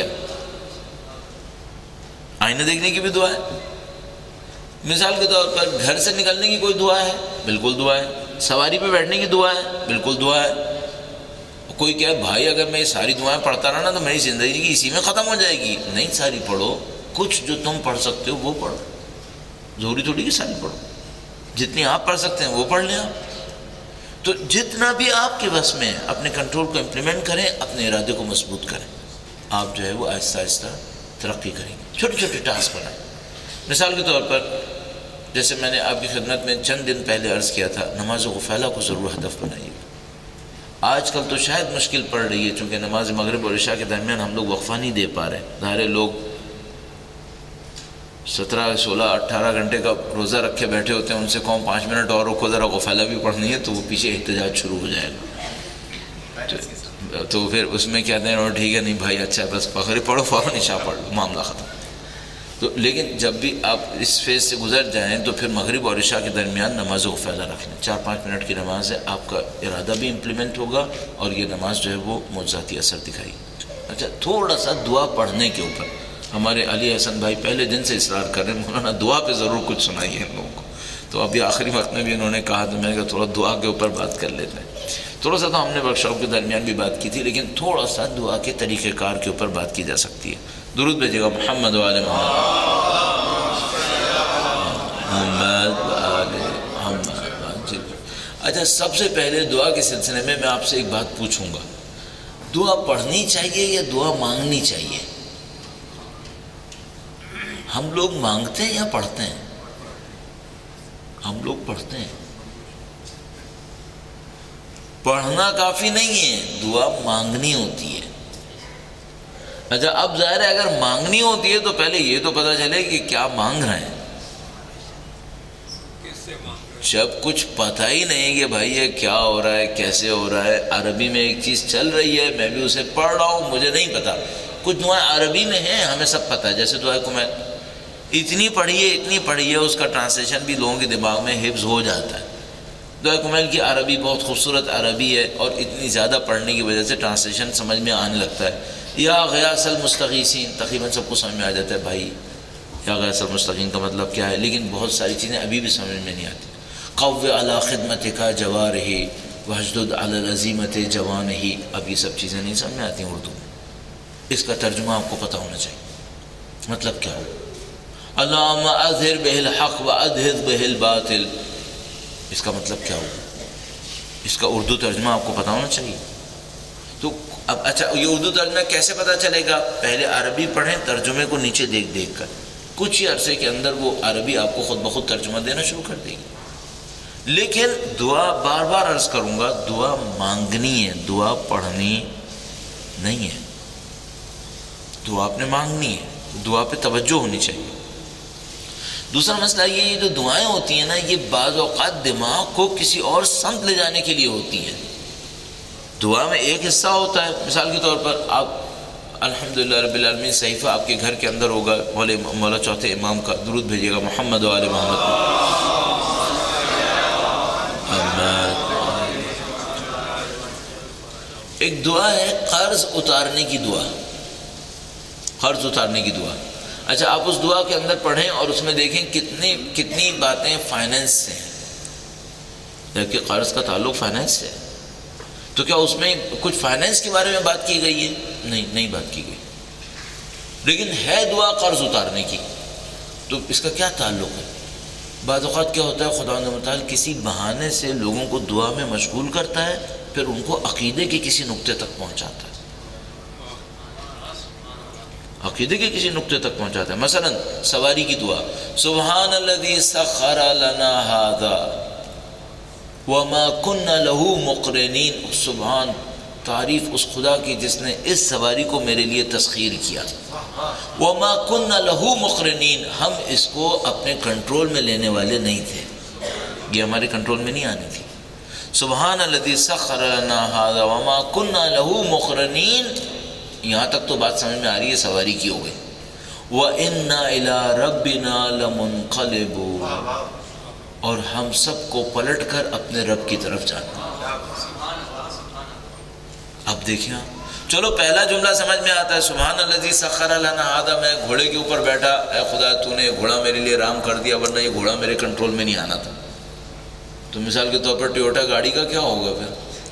آئینہ دیکھنے کی بھی دعا ہے. مثال کے طور پر گھر سے نکلنے کی کوئی دعا ہے؟ بالکل دعا ہے. سواری پہ بیٹھنے کی دعا ہے؟ بالکل دعا ہے. کوئی کہے بھائی اگر میں یہ ساری دعائیں پڑھتا رہا نا تو میری زندگی کی اسی میں ختم ہو جائے گی. نہیں، ساری پڑھو. کچھ جو تم پڑھ سکتے ہو وہ پڑھو، ضروری تھوڑی کہ ساری پڑھو. جتنی آپ پڑھ سکتے ہیں وہ پڑھ لیں آپ. تو جتنا بھی آپ کے بس میں اپنے کنٹرول کو امپلیمنٹ کریں، اپنے ارادے کو مضبوط کریں، آپ جو ہے وہ آہستہ آہستہ ترقی کریں گے. چھوٹے چھوٹے ٹاسک بنائیں. مثال کے طور پر جیسے میں نے آپ کی خدمت میں چند دن پہلے عرض کیا تھا، نماز غفالہ کو ضرور ہدف بنائیے. آج کل تو شاید مشکل پڑ رہی ہے چونکہ نماز مغرب اور عشاء کے درمیان ہم لوگ وقفہ نہیں دے پا رہے. ظاہر لوگ 17, 16, 18 گھنٹے کا روزہ رکھے بیٹھے ہوتے ہیں. ان سے کہوں 5 منٹ اور رکو ذرا غفالہ بھی پڑھنی ہے تو وہ پیچھے احتجاج شروع ہو جائے گا. تو پھر اس میں کہتے ہیں ٹھیک ہے نہیں بھائی اچھا ہے بس فخر پڑھو، فوراً عشاء پڑھ لو، معاملہ ختم. تو لیکن جب بھی آپ اس فیز سے گزر جائیں تو پھر مغرب اور عشاء کے درمیان نمازوں کو فائدہ رکھ لیں. 4-5 منٹ کی نماز ہے، آپ کا ارادہ بھی امپلیمنٹ ہوگا اور یہ نماز جو ہے وہ معجزاتی اثر دکھائی. اچھا، تھوڑا سا دعا پڑھنے کے اوپر ہمارے علی حسن بھائی پہلے دن سے اصرار کر رہے ہیں، مولانا دعا پہ ضرور کچھ سنائیے ان لوگوں کو. تو ابھی آخری وقت میں بھی انہوں نے کہا تو میں نے کہا تھوڑا دعا کے اوپر بات کر لیتے ہیں. تھوڑا سا تو ہم نے ورک شاپ کے درمیان بھی بات کی تھی، لیکن تھوڑا سا دعا کے طریقہ کار کے اوپر بات کی جا سکتی ہے. درود بھیجیے گا محمد و آل محمد. اچھا، سب سے پہلے دعا کے سلسلے میں آپ سے ایک بات پوچھوں گا، دعا پڑھنی چاہیے یا دعا مانگنی چاہیے؟ ہم لوگ مانگتے ہیں یا پڑھتے ہیں؟ ہم لوگ پڑھتے ہیں. پڑھنا کافی نہیں ہے، دعا مانگنی ہوتی ہے. اچھا، اب ظاہر ہے اگر مانگنی ہوتی ہے تو پہلے یہ تو پتہ چلے کہ کیا مانگ رہے ہیں. جب کچھ پتہ ہی نہیں کہ بھائی یہ کیا ہو رہا ہے، کیسے ہو رہا ہے، عربی میں ایک چیز چل رہی ہے، میں بھی اسے پڑھ رہا ہوں، مجھے نہیں پتا. کچھ دعائیں عربی میں ہیں، ہمیں سب پتہ ہے، جیسے دعائے کمیل اتنی پڑھی ہے اس کا ٹرانسلیشن بھی لوگوں کے دماغ میں حفظ ہو جاتا ہے. دعائے کمیل کی عربی بہت خوبصورت عربی ہے اور اتنی زیادہ پڑھنے کی وجہ سے ٹرانسلیشن سمجھ میں آنے لگتا ہے. یا غیاث المستغیثین تقریباً سب کو سمجھ میں آ جاتا ہے بھائی یا غیاث المستغیثین کا مطلب کیا ہے، لیکن بہت ساری چیزیں ابھی بھی سمجھ میں نہیں آتی. قو علی خدمتک جوارحی واشدد علی العزیمت جوانحی، اب یہ سب چیزیں نہیں سمجھ میں آتی ہیں اردو میں. اس کا ترجمہ آپ کو پتہ ہونا چاہیے، مطلب کیا ہو. اللہم اظہر بہ الحق وادھر بہ الباطل، اس کا مطلب کیا ہو، اس کا اردو ترجمہ آپ کو پتہ ہونا چاہیے. تو اب اچھا، یہ اردو ترجمہ کیسے پتہ چلے گا؟ پہلے عربی پڑھیں، ترجمے کو نیچے دیکھ دیکھ کر، کچھ ہی عرصے کے اندر وہ عربی آپ کو خود بخود ترجمہ دینا شروع کر دے گی. لیکن دعا بار بار عرض کروں گا، دعا مانگنی ہے، دعا پڑھنی نہیں ہے. دعا آپ نے مانگنی ہے، دعا پہ توجہ ہونی چاہیے. دوسرا مسئلہ یہ جو دعائیں ہوتی ہیں نا، یہ بعض اوقات دماغ کو کسی اور سمت لے جانے کے لیے ہوتی ہیں. دعا میں ایک حصہ ہوتا ہے، مثال کے طور پر آپ الحمدللہ رب العالمین صحیفہ آپ کے گھر کے اندر ہوگا مولا چوتھے امام کا، درود بھیجیے گا محمد و آل محمد. ایک دعا ہے قرض اتارنے کی دعا، قرض اتارنے کی دعا. اچھا، آپ اس دعا کے اندر پڑھیں اور اس میں دیکھیں کتنی باتیں فائنینس سے ہیں، جبکہ قرض کا تعلق فائنینس سے ہے. تو کیا اس میں کچھ فائنینس کے بارے میں بات کی گئی ہے؟ نہیں بات کی گئی. لیکن ہے دعا قرض اتارنے کی، تو اس کا کیا تعلق ہے؟ بعض اوقات کیا ہوتا ہے، خدا متعال کسی بہانے سے لوگوں کو دعا میں مشغول کرتا ہے، پھر ان کو عقیدے کے کسی نقطے تک پہنچاتا ہے، عقیدے کے کسی نقطے تک پہنچاتا ہے. مثلا سواری کی دعا، سبحان الذی سخر لنا ھذا وما كنا له مقرنین، سبحان، تعریف اس خدا کی جس نے اس سواری کو میرے لیے تسخیر کیا. وما كنا له مقرنین، ہم اس کو اپنے کنٹرول میں لینے والے نہیں تھے، یہ ہمارے کنٹرول میں نہیں آنی تھی. سبحان الذی سخر لنا ھذا وما كنا له مقرنین، یہاں تک تو بات سمجھ میں آ رہی ہے، سواری کی ہو گئی. وَإِنَّا إِلَىٰ رَبِّنَا لَمُنْقَلِبُونَ، اور ہم سب کو پلٹ کر اپنے رب کی طرف جانا. اب دیکھیں، چلو پہلا جملہ سمجھ میں آتا ہے، سبحان الذی سخر لنا ھذا، میں گھوڑے کے اوپر بیٹھا، اے خدا تو نے گھوڑا میرے لیے رام کر دیا، ورنہ یہ گھوڑا میرے کنٹرول میں نہیں آنا تھا. تو مثال کے طور پر ٹویوٹا گاڑی کا کیا ہوگا پھر؟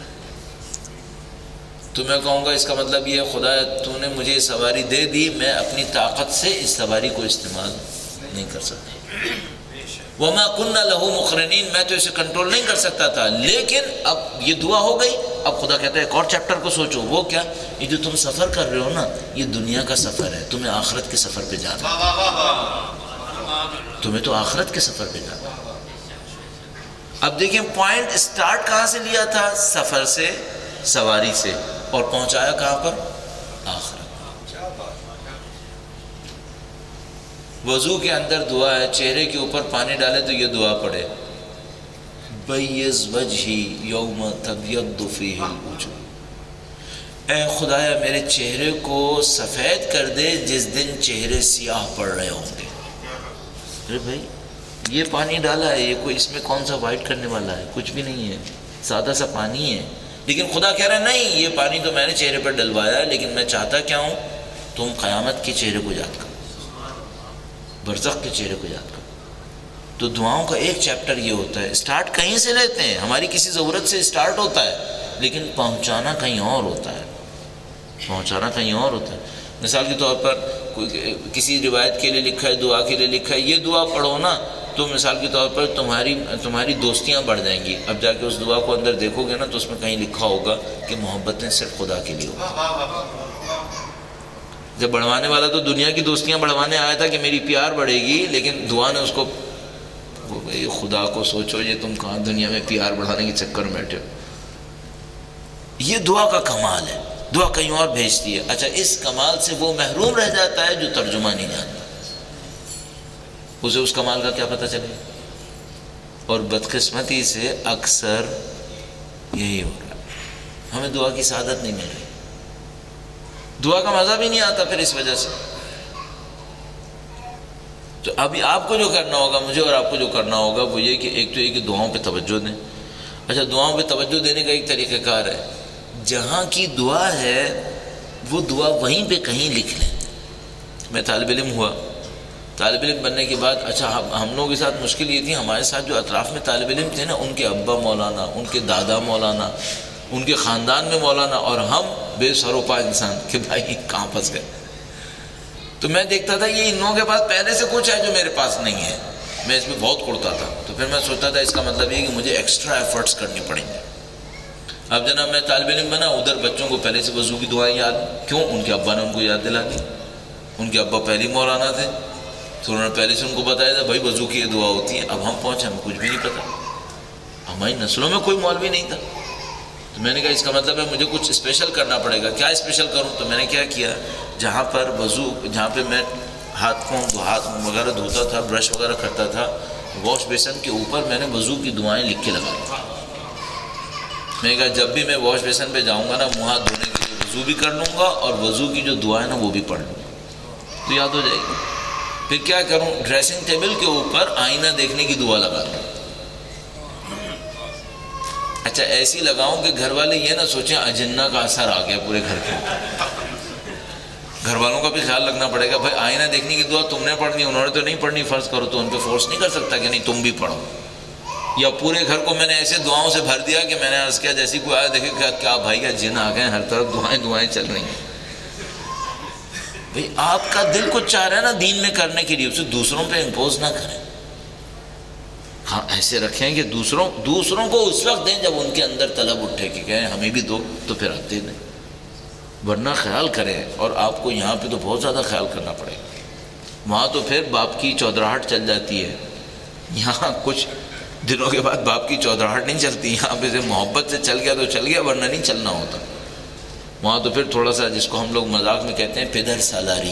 تو میں کہوں گا اس کا مطلب یہ ہے، خدا تو نے مجھے یہ سواری دے دی، میں اپنی طاقت سے اس سواری کو استعمال نہیں کر سکتا. وما كنا له مقرنین، میں تو اسے کنٹرول نہیں کر سکتا تھا. لیکن اب یہ دعا ہو گئی، اب خدا کہتا ہے ایک اور چیپٹر کو سوچو. وہ کیا؟ یہ جو تم سفر کر رہے ہو نا، یہ دنیا کا سفر ہے، تمہیں آخرت کے سفر پہ جانا ہے، تمہیں تو آخرت کے سفر پہ جانا ہے. اب دیکھیں پوائنٹ سٹارٹ کہاں سے لیا تھا؟ سفر سے، سواری سے، اور پہنچایا کہاں پر؟ آخرت. وضو کے اندر دعا ہے، چہرے کے اوپر پانی ڈالے تو یہ دعا پڑھے، بیض وجہی یوم تبیض فیہ الوجوہ. اے خدایا میرے چہرے کو سفید کر دے جس دن چہرے سیاہ پڑ رہے ہوں گے۔ ارے بھائی یہ پانی ڈالا ہے، یہ کوئی اس میں کون سا وائٹ کرنے والا ہے؟ کچھ بھی نہیں ہے، سادہ سا پانی ہے۔ لیکن خدا کہہ رہا ہے نہیں، یہ پانی تو میں نے چہرے پر ڈلوایا ہے، لیکن میں چاہتا کیا ہوں؟ تم قیامت کے چہرے کو یاد کرو، برزخ کے چہرے کو یاد کرو۔ تو دعاؤں کا ایک چیپٹر یہ ہوتا ہے، اسٹارٹ کہیں سے لیتے ہیں، ہماری کسی ضرورت سے اسٹارٹ ہوتا ہے، لیکن پہنچانا کہیں اور ہوتا ہے، پہنچانا کہیں اور ہوتا ہے۔ مثال کے طور پر کسی روایت کے لیے لکھا ہے، دعا کے لیے لکھا ہے، یہ دعا پڑھو نا تو مثال کے طور پر تمہاری دوستیاں بڑھ جائیں گی۔ اب جا کے اس دعا کو اندر دیکھو گے نا تو اس میں کہیں لکھا ہوگا کہ محبتیں صرف خدا کے لیے ہوگی۔ جب بڑھوانے والا تو دنیا کی دوستیاں بڑھوانے آیا تھا کہ میری پیار بڑھے گی، لیکن دعا نے اس کو، خدا کو سوچو یہ تم کہاں دنیا میں پیار بڑھانے کے چکر میں بیٹھے ہو۔ یہ دعا کا کمال ہے، دعا کہیں اور بھیجتی ہے۔ اچھا اس کمال سے وہ محروم رہ جاتا ہے جو ترجمہ نہیں جانتا، اسے اس کمال کا کیا پتہ چلے؟ اور بدقسمتی سے اکثر یہی ہو رہا ہے، ہمیں دعا کی سعادت نہیں مل رہی، دعا کا مزہ بھی نہیں آتا پھر اس وجہ سے۔ تو ابھی آپ کو جو کرنا ہوگا، مجھے اور آپ کو جو کرنا ہوگا وہ یہ کہ ایک تو یہ کہ دعاؤں پہ توجہ دیں۔ اچھا دعاؤں پہ توجہ دینے کا ایک طریقہ کار ہے، جہاں کی دعا ہے وہ دعا وہیں پہ کہیں لکھ لیں۔ میں طالب علم ہوا، طالب علم بننے کے بعد اچھا ہم لوگوں کے ساتھ مشکل یہ تھی، ہمارے ساتھ جو اطراف میں طالب علم تھے نا، ان کے ابا مولانا، ان کے دادا مولانا، ان کے خاندان میں مولانا، اور ہم بے سروپا انسان کہ بھائی کہاں پھنس گئے۔ تو میں دیکھتا تھا یہ ان لوگوں کے پاس پہلے سے کچھ ہے جو میرے پاس نہیں ہے، میں اس میں بہت کڑتا تھا۔ تو پھر میں سوچتا تھا اس کا مطلب یہ کہ مجھے ایکسٹرا ایفرٹس کرنی پڑیں گے۔ اب جناب میں طالب علم بنا، ادھر بچوں کو پہلے سے وضو کی دعائیں یاد، کیوں؟ ان کے ابا نے ان کو یاد دلا دی، ان کے ابا پہلی مولانا تھے تو انہوں نے پہلے سے ان کو بتایا تھا بھائی وضو کی یہ دعا ہوتی ہے۔ اب ہم پہنچے، ہمیں کچھ بھی نہیں پتا، ہماری نسلوں میں کوئی مولوی نہیں تھا۔ تو میں نے کہا اس کا مطلب ہے مجھے کچھ اسپیشل کرنا پڑے گا۔ کیا اسپیشل کروں؟ تو میں نے کیا کیا، جہاں پر وضو، جہاں پہ میں ہاتھ وغیرہ دھوتا تھا، برش وغیرہ کرتا تھا، واش بیسن کے اوپر میں نے وضو کی دعائیں لکھ کے لگائی۔ میں نے کہا جب بھی میں واش بیسن پہ جاؤں گا نا، منہ ہاتھ دھونے کے لیے وضو بھی کر لوں گا اور وضو کی جو دعائیں نا وہ بھی پڑھ لوں گا، تو یاد ہو جائے گی۔ پھر کیا کروں، ڈریسنگ ٹیبل کے اوپر آئینہ دیکھنے کی دعا لگا دوں۔ اچھا ایسی لگاؤں کہ گھر والے یہ نہ سوچیں اجنہ کا اثر آ گیا پورے گھر کے، گھر والوں کا بھی خیال رکھنا پڑے گا۔ بھائی آئینہ دیکھنے کی دعا تم نے پڑھنی، انہوں نے تو نہیں پڑھنی، فرض کرو تو ان پہ فورس نہیں کر سکتا کہ نہیں تم بھی پڑھو۔ یا پورے گھر کو میں نے ایسے دعاؤں سے بھر دیا کہ میں نے عرض کیا جیسی کوئی آیا دیکھے کیا بھائی کا جن آ گئے، ہر طرف دعائیں چل رہی ہیں۔ بھئی آپ کا دل کچھ چاہ رہا ہے نا دین میں کرنے کے لیے، اسے دوسروں پہ امپوز نہ کریں۔ ہاں ایسے رکھیں کہ دوسروں کو اس وقت دیں جب ان کے اندر طلب اٹھے کہ کہیں ہمیں بھی دو، تو پھر آپ دے دیں، ورنہ خیال کریں۔ اور آپ کو یہاں پہ تو بہت زیادہ خیال کرنا پڑے گا، وہاں تو پھر باپ کی چودراہٹ چل جاتی ہے، یہاں کچھ دنوں کے بعد باپ کی چودراہٹ نہیں چلتی، یہاں پہ سے محبت سے چل گیا تو چل گیا، ورنہ نہیں چلنا ہوتا۔ وہاں تو پھر تھوڑا سا جس کو ہم لوگ مذاق میں کہتے ہیں پدر سالاری،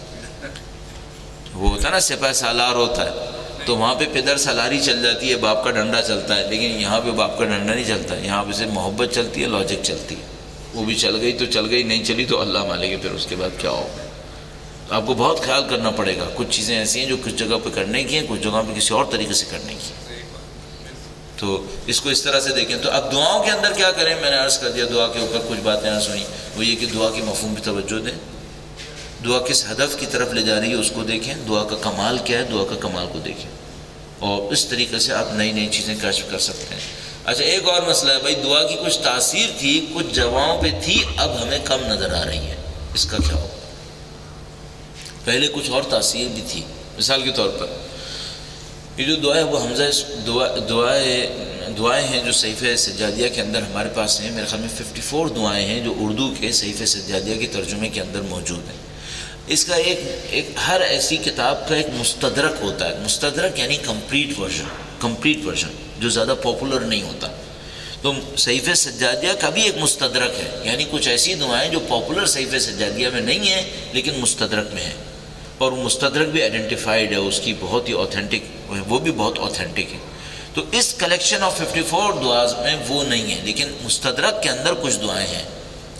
وہ ہوتا ہے نا سپہ سالار ہوتا ہے، تو وہاں پہ پدر سالاری چل جاتی ہے، باپ کا ڈنڈا چلتا ہے۔ لیکن یہاں پہ باپ کا ڈنڈا نہیں چلتا، یہاں پہ سے محبت چلتی ہے، لاجک چلتی ہے۔ وہ بھی چل گئی تو چل گئی، نہیں چلی تو اللہ مالے گا پھر اس کے بعد کیا ہوگا۔ تو آپ کو بہت خیال کرنا پڑے گا، کچھ چیزیں ایسی ہیں جو کچھ جگہ پہ کرنے کی ہیں، کچھ جگہ پہ کسی اور طریقے سے کرنے کی ہیں، تو اس کو اس طرح سے دیکھیں۔ تو اب دعاؤں کے اندر کیا کریں، میں نے عرض کر دیا، دعا کے اوپر کچھ باتیں عرض ہوئیں، وہ یہ کہ دعا کے مفہوم پہ توجہ دیں، دعا کس ہدف کی طرف لے جا رہی ہے اس کو دیکھیں، دعا کا کمال کیا ہے، دعا کا کمال کو دیکھیں، اور اس طریقے سے آپ نئی نئی چیزیں کشف کر سکتے ہیں۔ اچھا ایک اور مسئلہ ہے، بھائی دعا کی کچھ تاثیر تھی، کچھ جگہوں پہ تھی، اب ہمیں کم نظر آ رہی ہے، اس کا کیا ہو؟ پہلے کچھ اور تاثیر بھی تھی۔ مثال کے طور پر یہ جو دعا ہے وہ حمزہ دعائیں ہیں جو صحیفہ سجادیہ کے اندر ہمارے پاس ہیں، میرے خیال میں 54 دعائیں ہیں جو اردو کے صحیفہ سجادیہ کے ترجمے کے اندر موجود ہیں۔ اس کا ایک ہر ایسی کتاب کا ایک مستدرک ہوتا ہے، مستدرک یعنی کمپلیٹ ورژن جو زیادہ پاپولر نہیں ہوتا۔ تو صحیفہ سجادیہ کا بھی ایک مستدرک ہے، یعنی کچھ ایسی دعائیں جو پاپولر صحیفہ سجادیہ میں نہیں ہیں لیکن مستدرک میں ہیں، اور مستدرک بھی آئیڈینٹیفائڈ ہے، اس کی بہت ہی اوتھینٹک، وہ بھی بہت اوتھینٹک ہے۔ تو اس کلیکشن آف 54 دعاز میں وہ نہیں ہے، لیکن مستدرک کے اندر کچھ دعائیں ہیں۔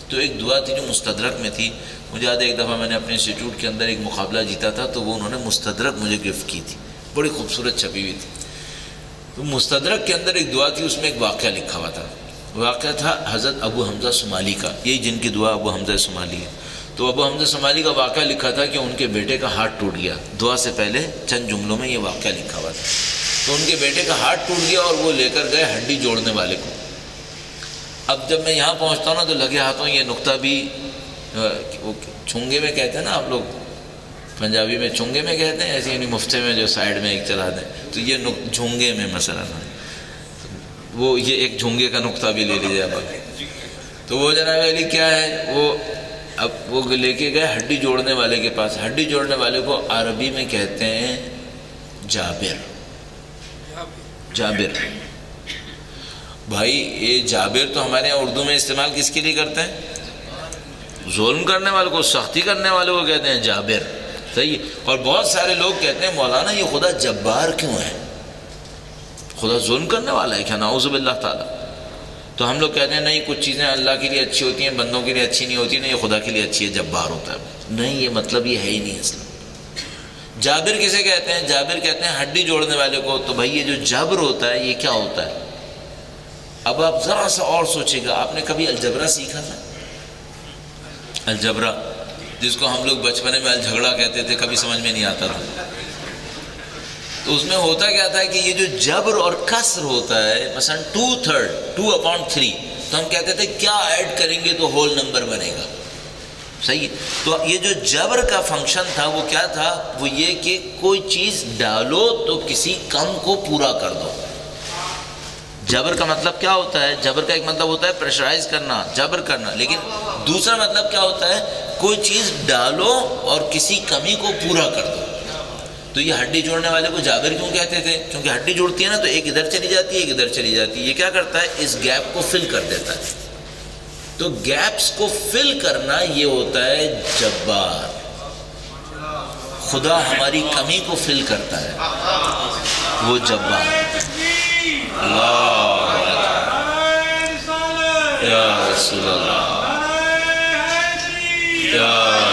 تو ایک دعا تھی جو مستدرک میں تھی. مجھے یاد ہے ایک دفعہ میں نے اپنے انسٹیٹیوٹ کے اندر ایک مقابلہ جیتا تھا تو وہ انہوں نے مستدرک مجھے گفٹ کی تھی, بڑی خوبصورت چھپی ہوئی تھی. تو مستدرک کے اندر ایک دعا تھی, اس میں ایک واقعہ لکھا ہوا تھا. واقعہ تھا حضرت ابو حمزہ صومالی کا, یہی جن کی دعا ابو حمزہ صومالی ہے. تو ابو حمزہ صومالی کا واقعہ لکھا تھا کہ ان کے بیٹے کا ہاتھ ٹوٹ گیا. دعا سے پہلے چند جملوں میں یہ واقعہ لکھا ہوا تھا. تو ان کے بیٹے کا ہاتھ ٹوٹ گیا اور وہ لے کر گئے ہڈی جوڑنے والے کو. اب جب میں یہاں پہنچتا ہوں نا تو لگے ہاتھوں یہ نقطہ بھی, وہ چھنگے میں کہتے ہیں نا آپ لوگ, پنجابی میں چنگے میں کہتے ہیں, ایسے یعنی مفتے میں جو سائڈ میں ایک چلا دیں, تو یہ جھونگے میں مثلا وہ یہ ایک جھونگے کا نقطہ بھی لے لیجیے آپ. تو وہ جناب علی کیا ہے, وہ اب وہ لے کے گئے ہڈی جوڑنے والے کے پاس. ہڈی جوڑنے والے کو عربی میں کہتے ہیں جابر. جابر بھائی, یہ جابر تو ہمارے یہاں اردو میں استعمال کس کے لیے کرتے ہیں؟ ظلم کرنے والے کو, سختی کرنے والے کو کہتے ہیں جابر. صحیح. اور بہت سارے لوگ کہتے ہیں مولانا یہ خدا جبار کیوں ہے, خدا ظلم کرنے والا ہے کیا؟ نعوذ باللہ تعالیٰ. تو ہم لوگ کہتے ہیں نہیں, کچھ چیزیں اللہ کے لیے اچھی ہوتی ہیں, بندوں کے لیے اچھی نہیں ہوتی. نہیں, یہ خدا کے لیے اچھی ہے, جبار ہوتا ہے. نہیں, یہ مطلب یہ ہے ہی نہیں اصلا. جابر کسے کہتے ہیں؟ جابر کہتے ہیں ہڈی جوڑنے والے کو. تو بھائی یہ جو جبر ہوتا ہے یہ کیا ہوتا ہے؟ اب آپ ذرا سا اور سوچے گا, آپ نے کبھی الجبرا سیکھا تھا؟ الجبرا جس کو ہم لوگ بچپنے میں الجھگڑا کہتے تھے, کبھی سمجھ میں نہیں آتا تھا. تو اس میں ہوتا کیا تھا کہ یہ جو جبر اور کسر ہوتا ہے, مثلا 2/3 2/3, تو ہم کہتے تھے کیا ایڈ کریں گے تو ہول نمبر بنے گا. صحیح. تو یہ جو جبر کا فنکشن تھا وہ کیا تھا؟ وہ یہ کہ کوئی چیز ڈالو تو کسی کم کو پورا کر دو. جبر کا مطلب کیا ہوتا ہے؟ جبر کا ایک مطلب ہوتا ہے پریشرائز کرنا, جبر کرنا. لیکن دوسرا مطلب کیا ہوتا ہے؟ کوئی چیز ڈالو اور کسی کمی کو پورا کر دو. تو یہ ہڈی جوڑنے والے کو جابر کیوں کہتے تھے؟ کیونکہ ہڈی جوڑتی ہے نا تو ایک ادھر چلی جاتی ہے, ایک ادھر چلی جاتی ہے. یہ کیا کرتا ہے؟ اس گیپ کو فل کر دیتا ہے. تو گیپس کو فل کرنا یہ ہوتا ہے جبار. خدا ہماری کمی کو فل کرتا ہے, وہ جبار. اللہ یا رسول اللہ یا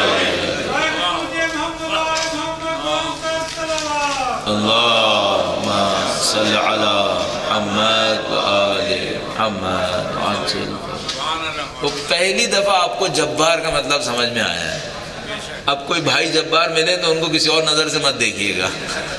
اللہم صل علی محمد و آل محمد وعجل. وہ پہلی دفعہ آپ کو جبار کا مطلب سمجھ میں آیا ہے. اب کوئی بھائی جبار ملے تو ان کو کسی اور نظر سے مت دیکھیے گا.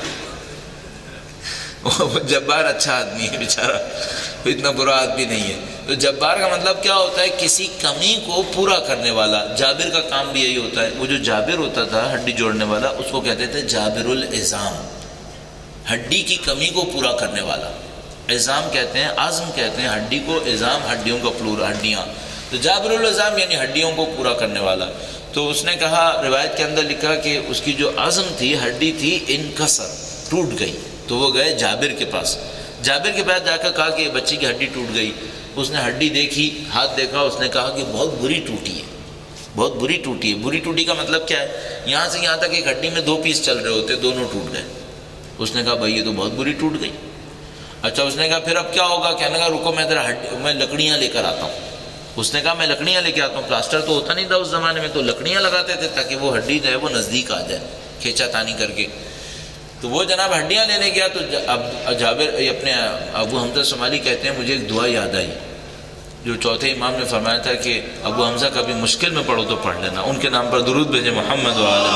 وہ جبار اچھا آدمی ہے بیچارہ, اتنا برا آدمی نہیں ہے. تو جبار کا مطلب کیا ہوتا ہے؟ کسی کمی کو پورا کرنے والا. جابر کا کام بھی یہی ہوتا ہے. وہ جو جابر ہوتا تھا ہڈی جوڑنے والا, اس کو کہتے تھے جابر العظام, ہڈی کی کمی کو پورا کرنے والا. عظام کہتے ہیں, عظم کہتے ہیں ہڈی کو, عظام ہڈیوں کا پلور, ہڈیاں. تو جابر العظام یعنی ہڈیوں کو پورا کرنے والا. تو اس نے کہا, روایت کے اندر لکھا کہ اس کی جو عظم تھی, ہڈی تھی, انکسر, ٹوٹ گئی. تو وہ گئے جابر کے پاس. جابر کے پاس جا کر کہا کہ بچی کی ہڈی ٹوٹ گئی. اس نے ہڈی دیکھی, ہاتھ دیکھا, اس نے کہا کہ بہت بری ٹوٹی ہے, بہت بری ٹوٹی ہے. بری ٹوٹی کا مطلب کیا ہے؟ یہاں سے یہاں تک ایک ہڈی میں 2 پیس چل رہے ہوتے, دونوں ٹوٹ گئے. اس نے کہا بھائی یہ تو بہت بری ٹوٹ گئی. اچھا, اس نے کہا پھر اب کیا ہوگا؟ کہنے لگا رکو میں لکڑیاں لے کر آتا ہوں. اس نے کہا میں لکڑیاں لے کے آتا ہوں. پلاسٹر تو ہوتا نہیں تھا اس زمانے میں, تو لکڑیاں لگاتے تھے تاکہ وہ ہڈی جو ہے وہ نزدیک آ جائے, کھینچا تانی کر کے. تو وہ جناب ہڈیاں لینے گیا. تو اب جابر اپنے ابو حمزہ صومالی کہتے ہیں مجھے ایک دعا یاد آئی جو چوتھے امام نے فرمایا تھا کہ ابو حمزہ کبھی مشکل میں پڑھو تو پڑھ لینا. ان کے نام پر درود بھیجے, محمد و آل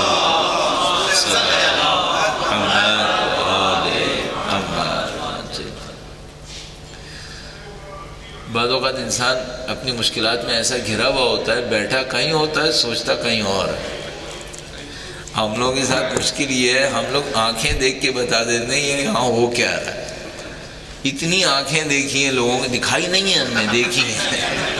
بعض اوقات انسان اپنی مشکلات میں ایسا گھرا ہوا ہوتا ہے, بیٹھا کہیں ہوتا ہے, سوچتا کہیں اور ہے. ہم لوگوں کے ساتھ مشکل یہ ہے, ہم لوگ آنکھیں دیکھ کے بتا دیتے ہیں یہ ہاں ہو کیا رہا ہے. اتنی آنکھیں دیکھی ہیں لوگوں کو, دکھائی نہیں ہے, ہم نے دیکھی ہیں.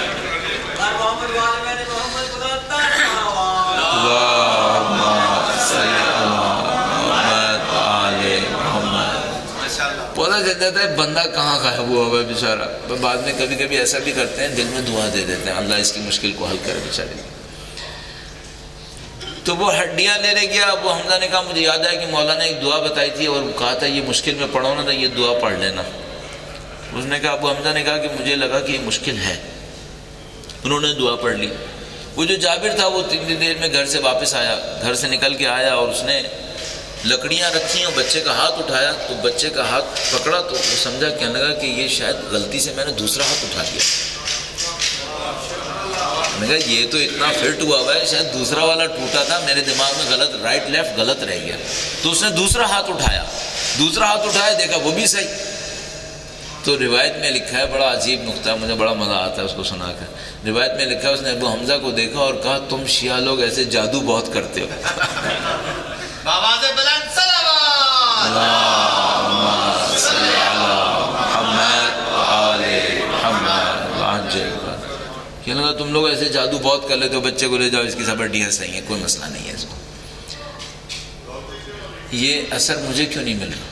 پتا چل جاتا ہے بندہ کہاں غائب ہوا ہوا ہے بیچارہ. بعد میں کبھی کبھی ایسا بھی کرتے ہیں, دل میں دعا دے دیتے ہیں اللہ اس کی مشکل کو حل کرے بیچارے. تو وہ ہڈیاں لینے گیا. ابو حمزہ نے کہا مجھے یاد ہے کہ مولانا ایک دعا بتائی تھی اور کہا تھا یہ مشکل میں پڑھو نا تو یہ دعا پڑھ لینا. اس نے کہا, ابو حمزہ نے کہا کہ مجھے لگا کہ یہ مشکل ہے. انہوں نے دعا پڑھ لی. وہ جو جابر تھا وہ 3 دن میں گھر سے واپس آیا، گھر سے نکل کے آیا اور اس نے لکڑیاں رکھی اور بچے کا ہاتھ اٹھایا تو بچے کا ہاتھ پکڑا تو وہ سمجھا، کہنے لگا کہ یہ شاید غلطی سے میں نے دوسرا ہاتھ اٹھا دیا. میں نے کہا یہ تو اتنا فٹ ہوا ہے، شاید دوسرا والا ٹوٹا تھا، میرے دماغ میں غلط رائٹ لیفٹ غلط رہ گیا. تو اس نے دوسرا ہاتھ اٹھایا، دیکھا وہ بھی صحیح. تو روایت میں لکھا ہے، بڑا عجیب نقطہ، مجھے بڑا مزہ آتا ہے اس کو سنا کر. روایت میں لکھا ہے اس نے ابو حمزہ کو دیکھا اور کہا تم شیعہ لوگ ایسے جادو بہت کرتے ہو. آواز بلند صلوات. اللہم صلی علی محمد وآل محمد. کہنے لگا تم لوگ ایسے جادو بہت کر لیتے ہو، بچے کو لے جاؤ، اس کی سب ہڈیاں صحیح ہیں، کوئی مسئلہ نہیں ہے اس کو. یہ اثر مجھے کیوں نہیں مل رہا؟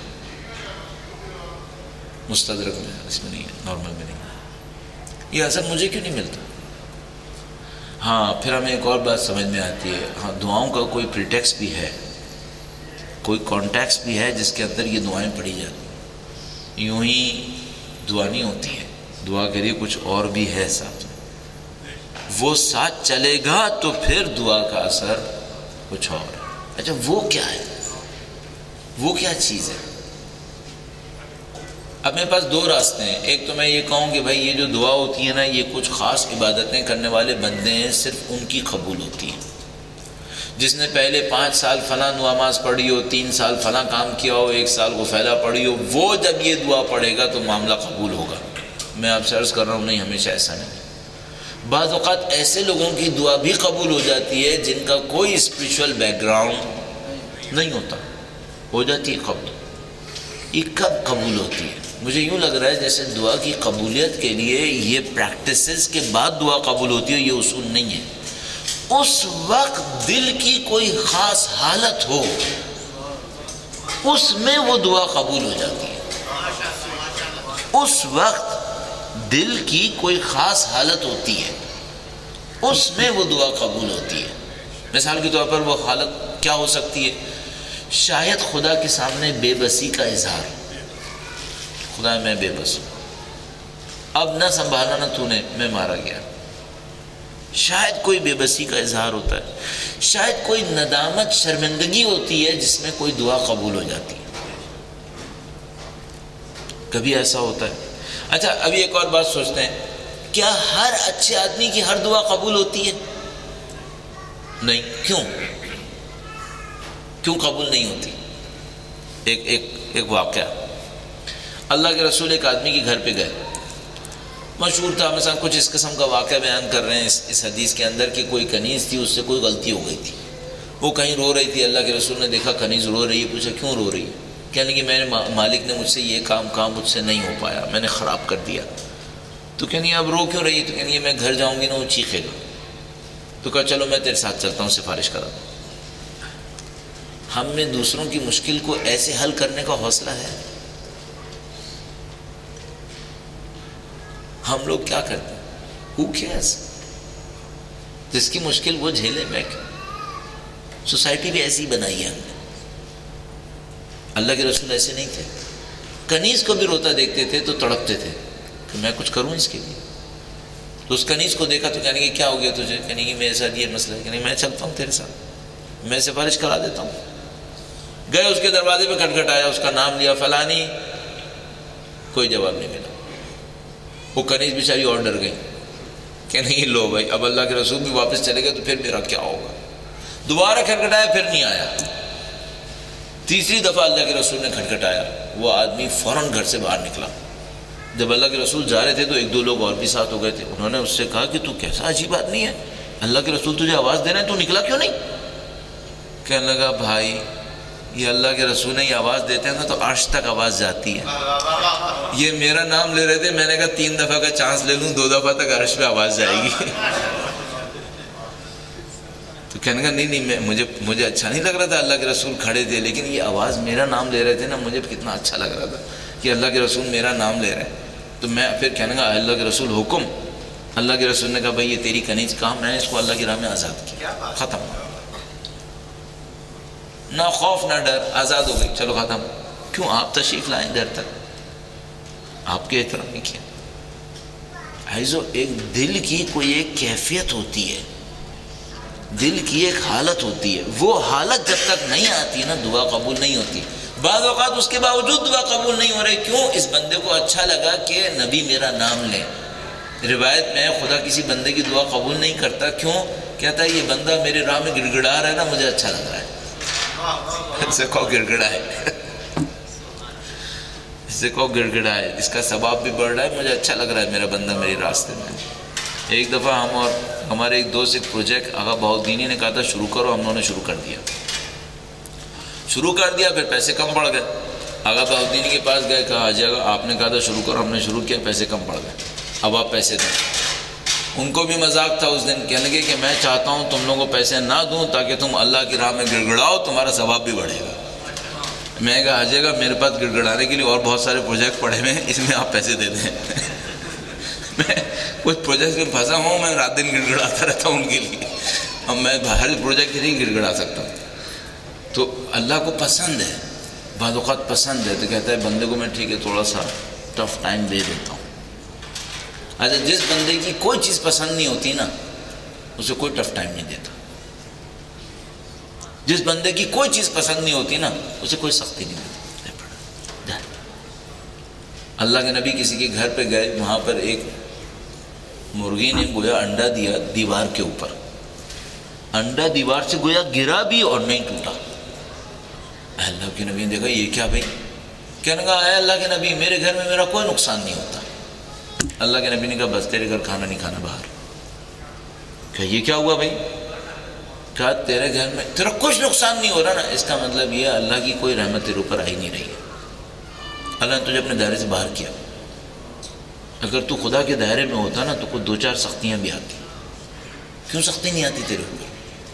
مستدرک میں اس میں نہیں ہے، نارمل میں نہیں ہے. یہ اثر مجھے کیوں نہیں ملتا؟ ہاں پھر ہمیں ایک اور بات سمجھ میں آتی ہے، ہاں دعاؤں کا کوئی پریٹیکسٹ بھی ہے، کوئی کانٹیکسٹ بھی ہے جس کے اندر یہ دعائیں پڑھی جاتی. یوں ہی دعا نہیں ہوتی ہے، دعا کے لیے کچھ اور بھی ہے ساتھ میں. وہ ساتھ چلے گا تو پھر دعا کا اثر کچھ اور ہے. اچھا وہ کیا ہے؟ وہ کیا چیز ہے؟ اب میرے پاس 2 راستے ہیں. ایک تو میں یہ کہوں کہ بھائی یہ جو دعا ہوتی ہے نا، یہ کچھ خاص عبادتیں کرنے والے بندے ہیں، صرف ان کی قبول ہوتی ہیں. جس نے پہلے 5 سال فلاں نماز پڑھی ہو، 3 سال فلاں کام کیا ہو، 1 سال کو فیضہ پڑھی ہو، وہ جب یہ دعا پڑھے گا تو معاملہ قبول ہوگا. میں آپ سے عرض کر رہا ہوں نہیں، ہمیشہ ایسا نہیں. بعض اوقات ایسے لوگوں کی دعا بھی قبول ہو جاتی ہے جن کا کوئی اسپریچول بیک گراؤنڈ نہیں ہوتا، ہو جاتی ہے قبول. یہ کب قبول ہوتی ہے؟ مجھے یوں لگ رہا ہے جیسے دعا کی قبولیت کے لیے یہ پریکٹسز کے بعد دعا قبول ہوتی ہے، یہ اصول نہیں ہے. اس وقت دل کی کوئی خاص حالت ہو، اس میں وہ دعا قبول ہو جاتی ہے. اس وقت دل کی کوئی خاص حالت ہوتی ہے، اس میں وہ دعا قبول ہوتی ہے. مثال کے طور پر وہ حالت کیا ہو سکتی ہے؟ شاید خدا کے سامنے بے بسی کا اظہار، خدا میں بے بس ہوں، اب نہ سنبھالا نہ تو نے، میں مارا گیا. شاید کوئی بے بسی کا اظہار ہوتا ہے. شاید کوئی ندامت شرمندگی ہوتی ہے جس میں کوئی دعا قبول ہو جاتی ہے. کبھی ایسا ہوتا ہے. اچھا ابھی ایک اور بات سوچتے ہیں، کیا ہر اچھے آدمی کی ہر دعا قبول ہوتی ہے؟ نہیں. کیوں قبول نہیں ہوتی؟ ایک واقعہ، اللہ کے رسول ایک آدمی کے گھر پہ گئے، مشہور تھا. مثلا کچھ اس قسم کا واقعہ بیان کر رہے ہیں اس حدیث کے اندر کہ کوئی کنیز تھی، اس سے کوئی غلطی ہو گئی تھی، وہ کہیں رو رہی تھی. اللہ کے رسول نے دیکھا کنیز رو رہی ہے، پوچھا کیوں رو رہی ہے؟ کہنے کہ میرے مالک نے مجھ سے یہ کام مجھ سے نہیں ہو پایا، میں نے خراب کر دیا. تو کہنی اب رو کیوں رہی ہے؟ تو کہنی میں گھر جاؤں گی نا وہ چیخے گا. تو کہا چلو میں تیرے ساتھ چلتا ہوں، سفارش کرا دوں. ہم میں دوسروں کی مشکل کو ایسے حل کرنے کا حوصلہ ہے؟ ہم لوگ کیا کرتے ہیں؟ Who cares؟ جس کی مشکل وہ جھیلے. میں سوسائٹی بھی ایسی بنائی ہے ہم نے. اللہ کے رسول ایسے نہیں تھے. کنیز کو بھی روتا دیکھتے تھے تو تڑپتے تھے کہ میں کچھ کروں اس کے لیے. تو اس کنیز کو دیکھا تو کہنے کہ کیا ہو گیا تجھے؟ کہنے کہ میرے ساتھ یہ مسئلہ ہے. کہنے میں چلتا ہوں تیرے ساتھ، میں سفارش کرا دیتا ہوں. گئے اس کے دروازے پہ کھٹکھٹایا، اس کا نام لیا فلانی، کوئی جواب نہیں ملا. وہ کنیز بیچاری اور ڈر گئی کہ نہیں لو بھائی اب اللہ کے رسول بھی واپس چلے گئے تو پھر میرا کیا ہوگا. دوبارہ کھٹکھٹایا، پھر نہیں آیا. تیسری دفعہ اللہ کے رسول نے کھٹکھٹایا، وہ آدمی فوراً گھر سے باہر نکلا. جب اللہ کے رسول جا رہے تھے تو 1-2 لوگ اور بھی ساتھ ہو گئے تھے. انہوں نے اس سے کہا کہ تو کیسا عجیب آدمی ہے، اللہ کے رسول تجھے آواز دے رہے ہیں، تو نکلا کیوں نہیں؟ کہنے لگا بھائی یہ اللہ کے رسول نے یہ آواز دیتے ہیں نا تو عرش تک آواز جاتی ہے. یہ میرا نام لے رہے تھے، میں نے کہا 3 دفعہ کا چانس لے لوں، 2 دفعہ تک عرش پہ آواز جائے گی. تو کہنے کا نہیں مجھے اچھا نہیں لگ رہا تھا. اللہ کے رسول کھڑے تھے لیکن یہ آواز میرا نام لے رہے تھے نا، مجھے کتنا اچھا لگ رہا تھا کہ اللہ کے رسول میرا نام لے رہے ہیں. تو میں پھر کہنے کا اللہ کے رسول حکم. اللہ کے رسول نے کہا بھائی یہ تیری کنیز کہاں، میں نے اس کو اللہ کی راہ میں آزاد کیا. ختم، نہ خوف نہ ڈر، آزاد ہو گئی. چلو ختم. کیوں؟ آپ تشریف لائیں گھر تک، آپ کے احترام کیا. ایک دل کی کوئی ایک کیفیت ہوتی ہے دل کی ایک حالت ہوتی ہے، وہ حالت جب تک نہیں آتی ہے نا دعا قبول نہیں ہوتی۔ بعض اوقات اس کے باوجود دعا قبول نہیں ہو رہی، کیوں؟ اس بندے کو اچھا لگا کہ نبی میرا نام لیں۔ روایت میں خدا کسی بندے کی دعا قبول نہیں کرتا، کیوں؟ کہتا ہے یہ بندہ میرے راہ میں گڑ گڑا رہا ہے نا، مجھے اچھا لگ رہا ہے۔ اس سے کہو گڑ گڑا ہے، اس سے کہو گڑ گڑا ہے، اس کا ثواب بھی بڑھ رہا ہے، مجھے اچھا لگ رہا ہے میرا بندہ میرے راستے میں۔ ایک دفعہ ہم اور ہمارے ایک دوست ایک پروجیکٹ آغا بہاؤالدینی نے کہا تھا شروع کرو، ہم لوگوں نے شروع کر دیا، پھر پیسے کم پڑ گئے۔ آغا بہاؤالدینی کے پاس گئے، کہا حاجی آغا آپ نے کہا تھا شروع کرو، ہم نے شروع کیا، پیسے کم پڑ گئے، اب آپ پیسے دیں۔ ان کو بھی مذاق تھا اس دن، کہنے لگے کہ میں چاہتا ہوں تم لوگوں کو پیسے نہ دوں تاکہ تم اللہ کی راہ میں گڑ گڑاؤ، تمہارا ثواب بھی بڑھے گا۔ میں کہا حاجی آغا میرے پاس گڑ گڑانے کے لیے اور بہت سارے پروجیکٹ پڑے ہوئے ہیں، اس میں آپ پیسے دے دیں۔ میں کچھ پروجیکٹ میں پھنسا ہوں، میں رات دن گڑ گڑاتا رہتا ہوں ان کے لیے، اب میں ہر پروجیکٹ نہیں گڑ گڑا سکتا ہوں۔ تو اللہ کو پسند ہے، بعض اوقات پسند ہے تو کہتا ہے بندے کو میں ٹھیک ہے تھوڑا سا ٹف ٹائم دے دیتا ہوں۔ اچھا جس بندے کی کوئی چیز پسند نہیں ہوتی نا اسے کوئی ٹف ٹائم نہیں دیتا، جس بندے کی کوئی چیز پسند نہیں ہوتی نا اسے کوئی سختی نہیں دیتا۔ اللہ کے نبی کسی کے گھر پہ گئے، وہاں پر ایک مرغی نے گویا انڈا دیا دیوار کے اوپر، انڈا دیوار سے گویا گرا بھی اور نہیں ٹوٹا۔ اللہ کے نبی نے دیکھا یہ کیا بھائی؟ کہنے لگا اے اللہ کے نبی میرے گھر میں میرا کوئی نقصان نہیں ہوتا۔ اللہ کے نبی نے کہا بس تیرے گھر کھانا نہیں کھانا باہر۔ کہا یہ کیا ہوا بھائی؟ کہا تیرے گھر میں تیرا کچھ نقصان نہیں ہو رہا نا، اس کا مطلب یہ اللہ کی کوئی رحمت تیرے اوپر آئی نہیں رہی ہے، اللہ نے تجھے اپنے دائرے سے باہر کیا۔ اگر تو خدا کے دائرے میں ہوتا نا تو کچھ دو چار سختیاں بھی آتی، کیوں سختی نہیں آتی تیرے اوپر؟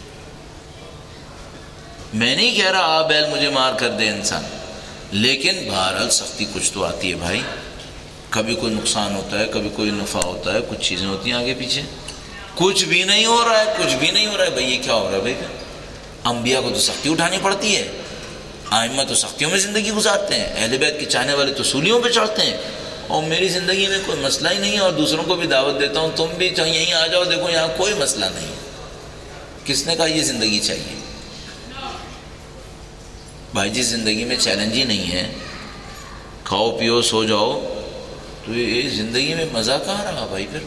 میں نہیں کہہ رہا آ بیل مجھے مار کر دے انسان، لیکن بہرحال سختی کچھ تو آتی ہے بھائی، کبھی کوئی نقصان ہوتا ہے، کبھی کوئی نفع ہوتا ہے، کچھ چیزیں ہوتی ہیں آگے پیچھے، کچھ بھی نہیں ہو رہا ہے، کچھ بھی نہیں ہو رہا ہے بھائی یہ کیا ہو رہا ہے بھائی؟ انبیاء کو تو سختی اٹھانی پڑتی ہے، ائمہ تو سختیوں میں زندگی گزارتے ہیں، اہل بیت کے چاہنے والے تو سولیوں پہ چڑھتے ہیں، اور میری زندگی میں کوئی مسئلہ ہی نہیں ہے، اور دوسروں کو بھی دعوت دیتا ہوں تم بھی چاہے یہیں آ جاؤ، دیکھو یہاں کوئی مسئلہ نہیں ہے۔ کس نے کہا یہ زندگی چاہیے؟ بھائی جی زندگی میں چیلنج ہی نہیں ہے، کھاؤ پیو سو جاؤ، تو یہ زندگی میں مزہ کہاں رہا بھائی؟ پھر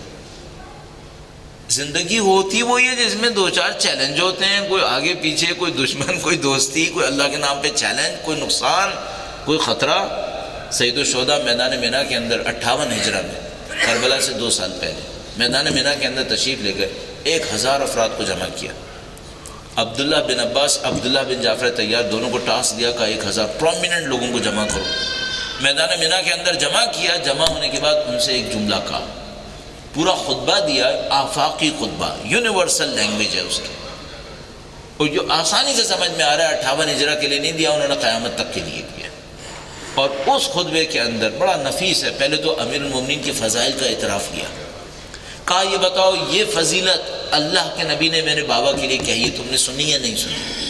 زندگی ہوتی وہی ہے جس میں دو چار چیلنج ہوتے ہیں، کوئی آگے پیچھے، کوئی دشمن، کوئی دوستی، کوئی اللہ کے نام پہ چیلنج، کوئی نقصان، کوئی خطرہ۔ سید الشہداء میدان مینا کے اندر 58 ہجرہ میں، کربلا سے 2 سال پہلے میدان مینا کے اندر تشریف لے گئے، 1000 افراد کو جمع کیا۔ عبداللہ بن عباس، عبداللہ بن جعفر طیار دونوں کو ٹاسک دیا کہ 1000 پرومیننٹ لوگوں کو جمع کرو۔ میدان مینا کے اندر جمع کیا، جمع ہونے کے بعد ان سے ایک جملہ کہا، پورا خطبہ دیا، آفاقی خطبہ، یونیورسل لینگویج ہے اس کی، اور جو آسانی سے سمجھ میں آ رہا ہے، 58 ہجرہ کے لیے نہیں دیا انہوں نے، قیامت تک کے لیے دیا۔ اور اس خطبے کے اندر بڑا نفیس ہے، پہلے تو امیر المومنین کی فضائل کا اعتراف کیا، کہا یہ بتاؤ یہ فضیلت اللہ کے نبی نے میرے بابا کے لیے کہی ہے، تم نے سنی یا نہیں سنی؟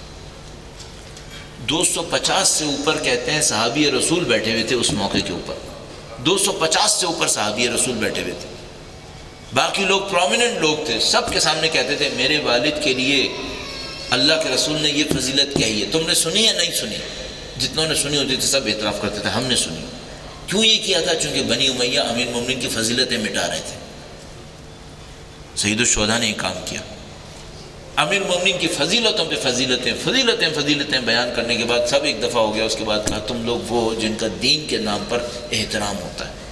250 سے اوپر کہتے ہیں صحابی رسول بیٹھے ہوئے تھے اس موقع کے اوپر، 250 سے اوپر صحابی رسول بیٹھے ہوئے تھے، باقی لوگ پرومیننٹ لوگ تھے، سب کے سامنے کہتے تھے میرے والد کے لیے اللہ کے رسول نے یہ فضیلت کہی ہے، تم نے سنی یا نہیں سنی؟ جتنوں نے سنی ہوتی تھی سب اعتراف کرتے تھے ہم نے سنی۔ کیوں یہ کیا تھا؟ چونکہ بنی امیہ امیر المومنین کی فضیلتیں مٹا رہے تھے۔ سید الشہداء نے یہ کام کیا، امیر المومنین کی فضیلتوں پہ فضیلتیں بیان کرنے کے بعد سب ایک دفعہ ہو گیا۔ اس کے بعد کہا تم لوگ وہ ہو جن کا دین کے نام پر احترام ہوتا ہے،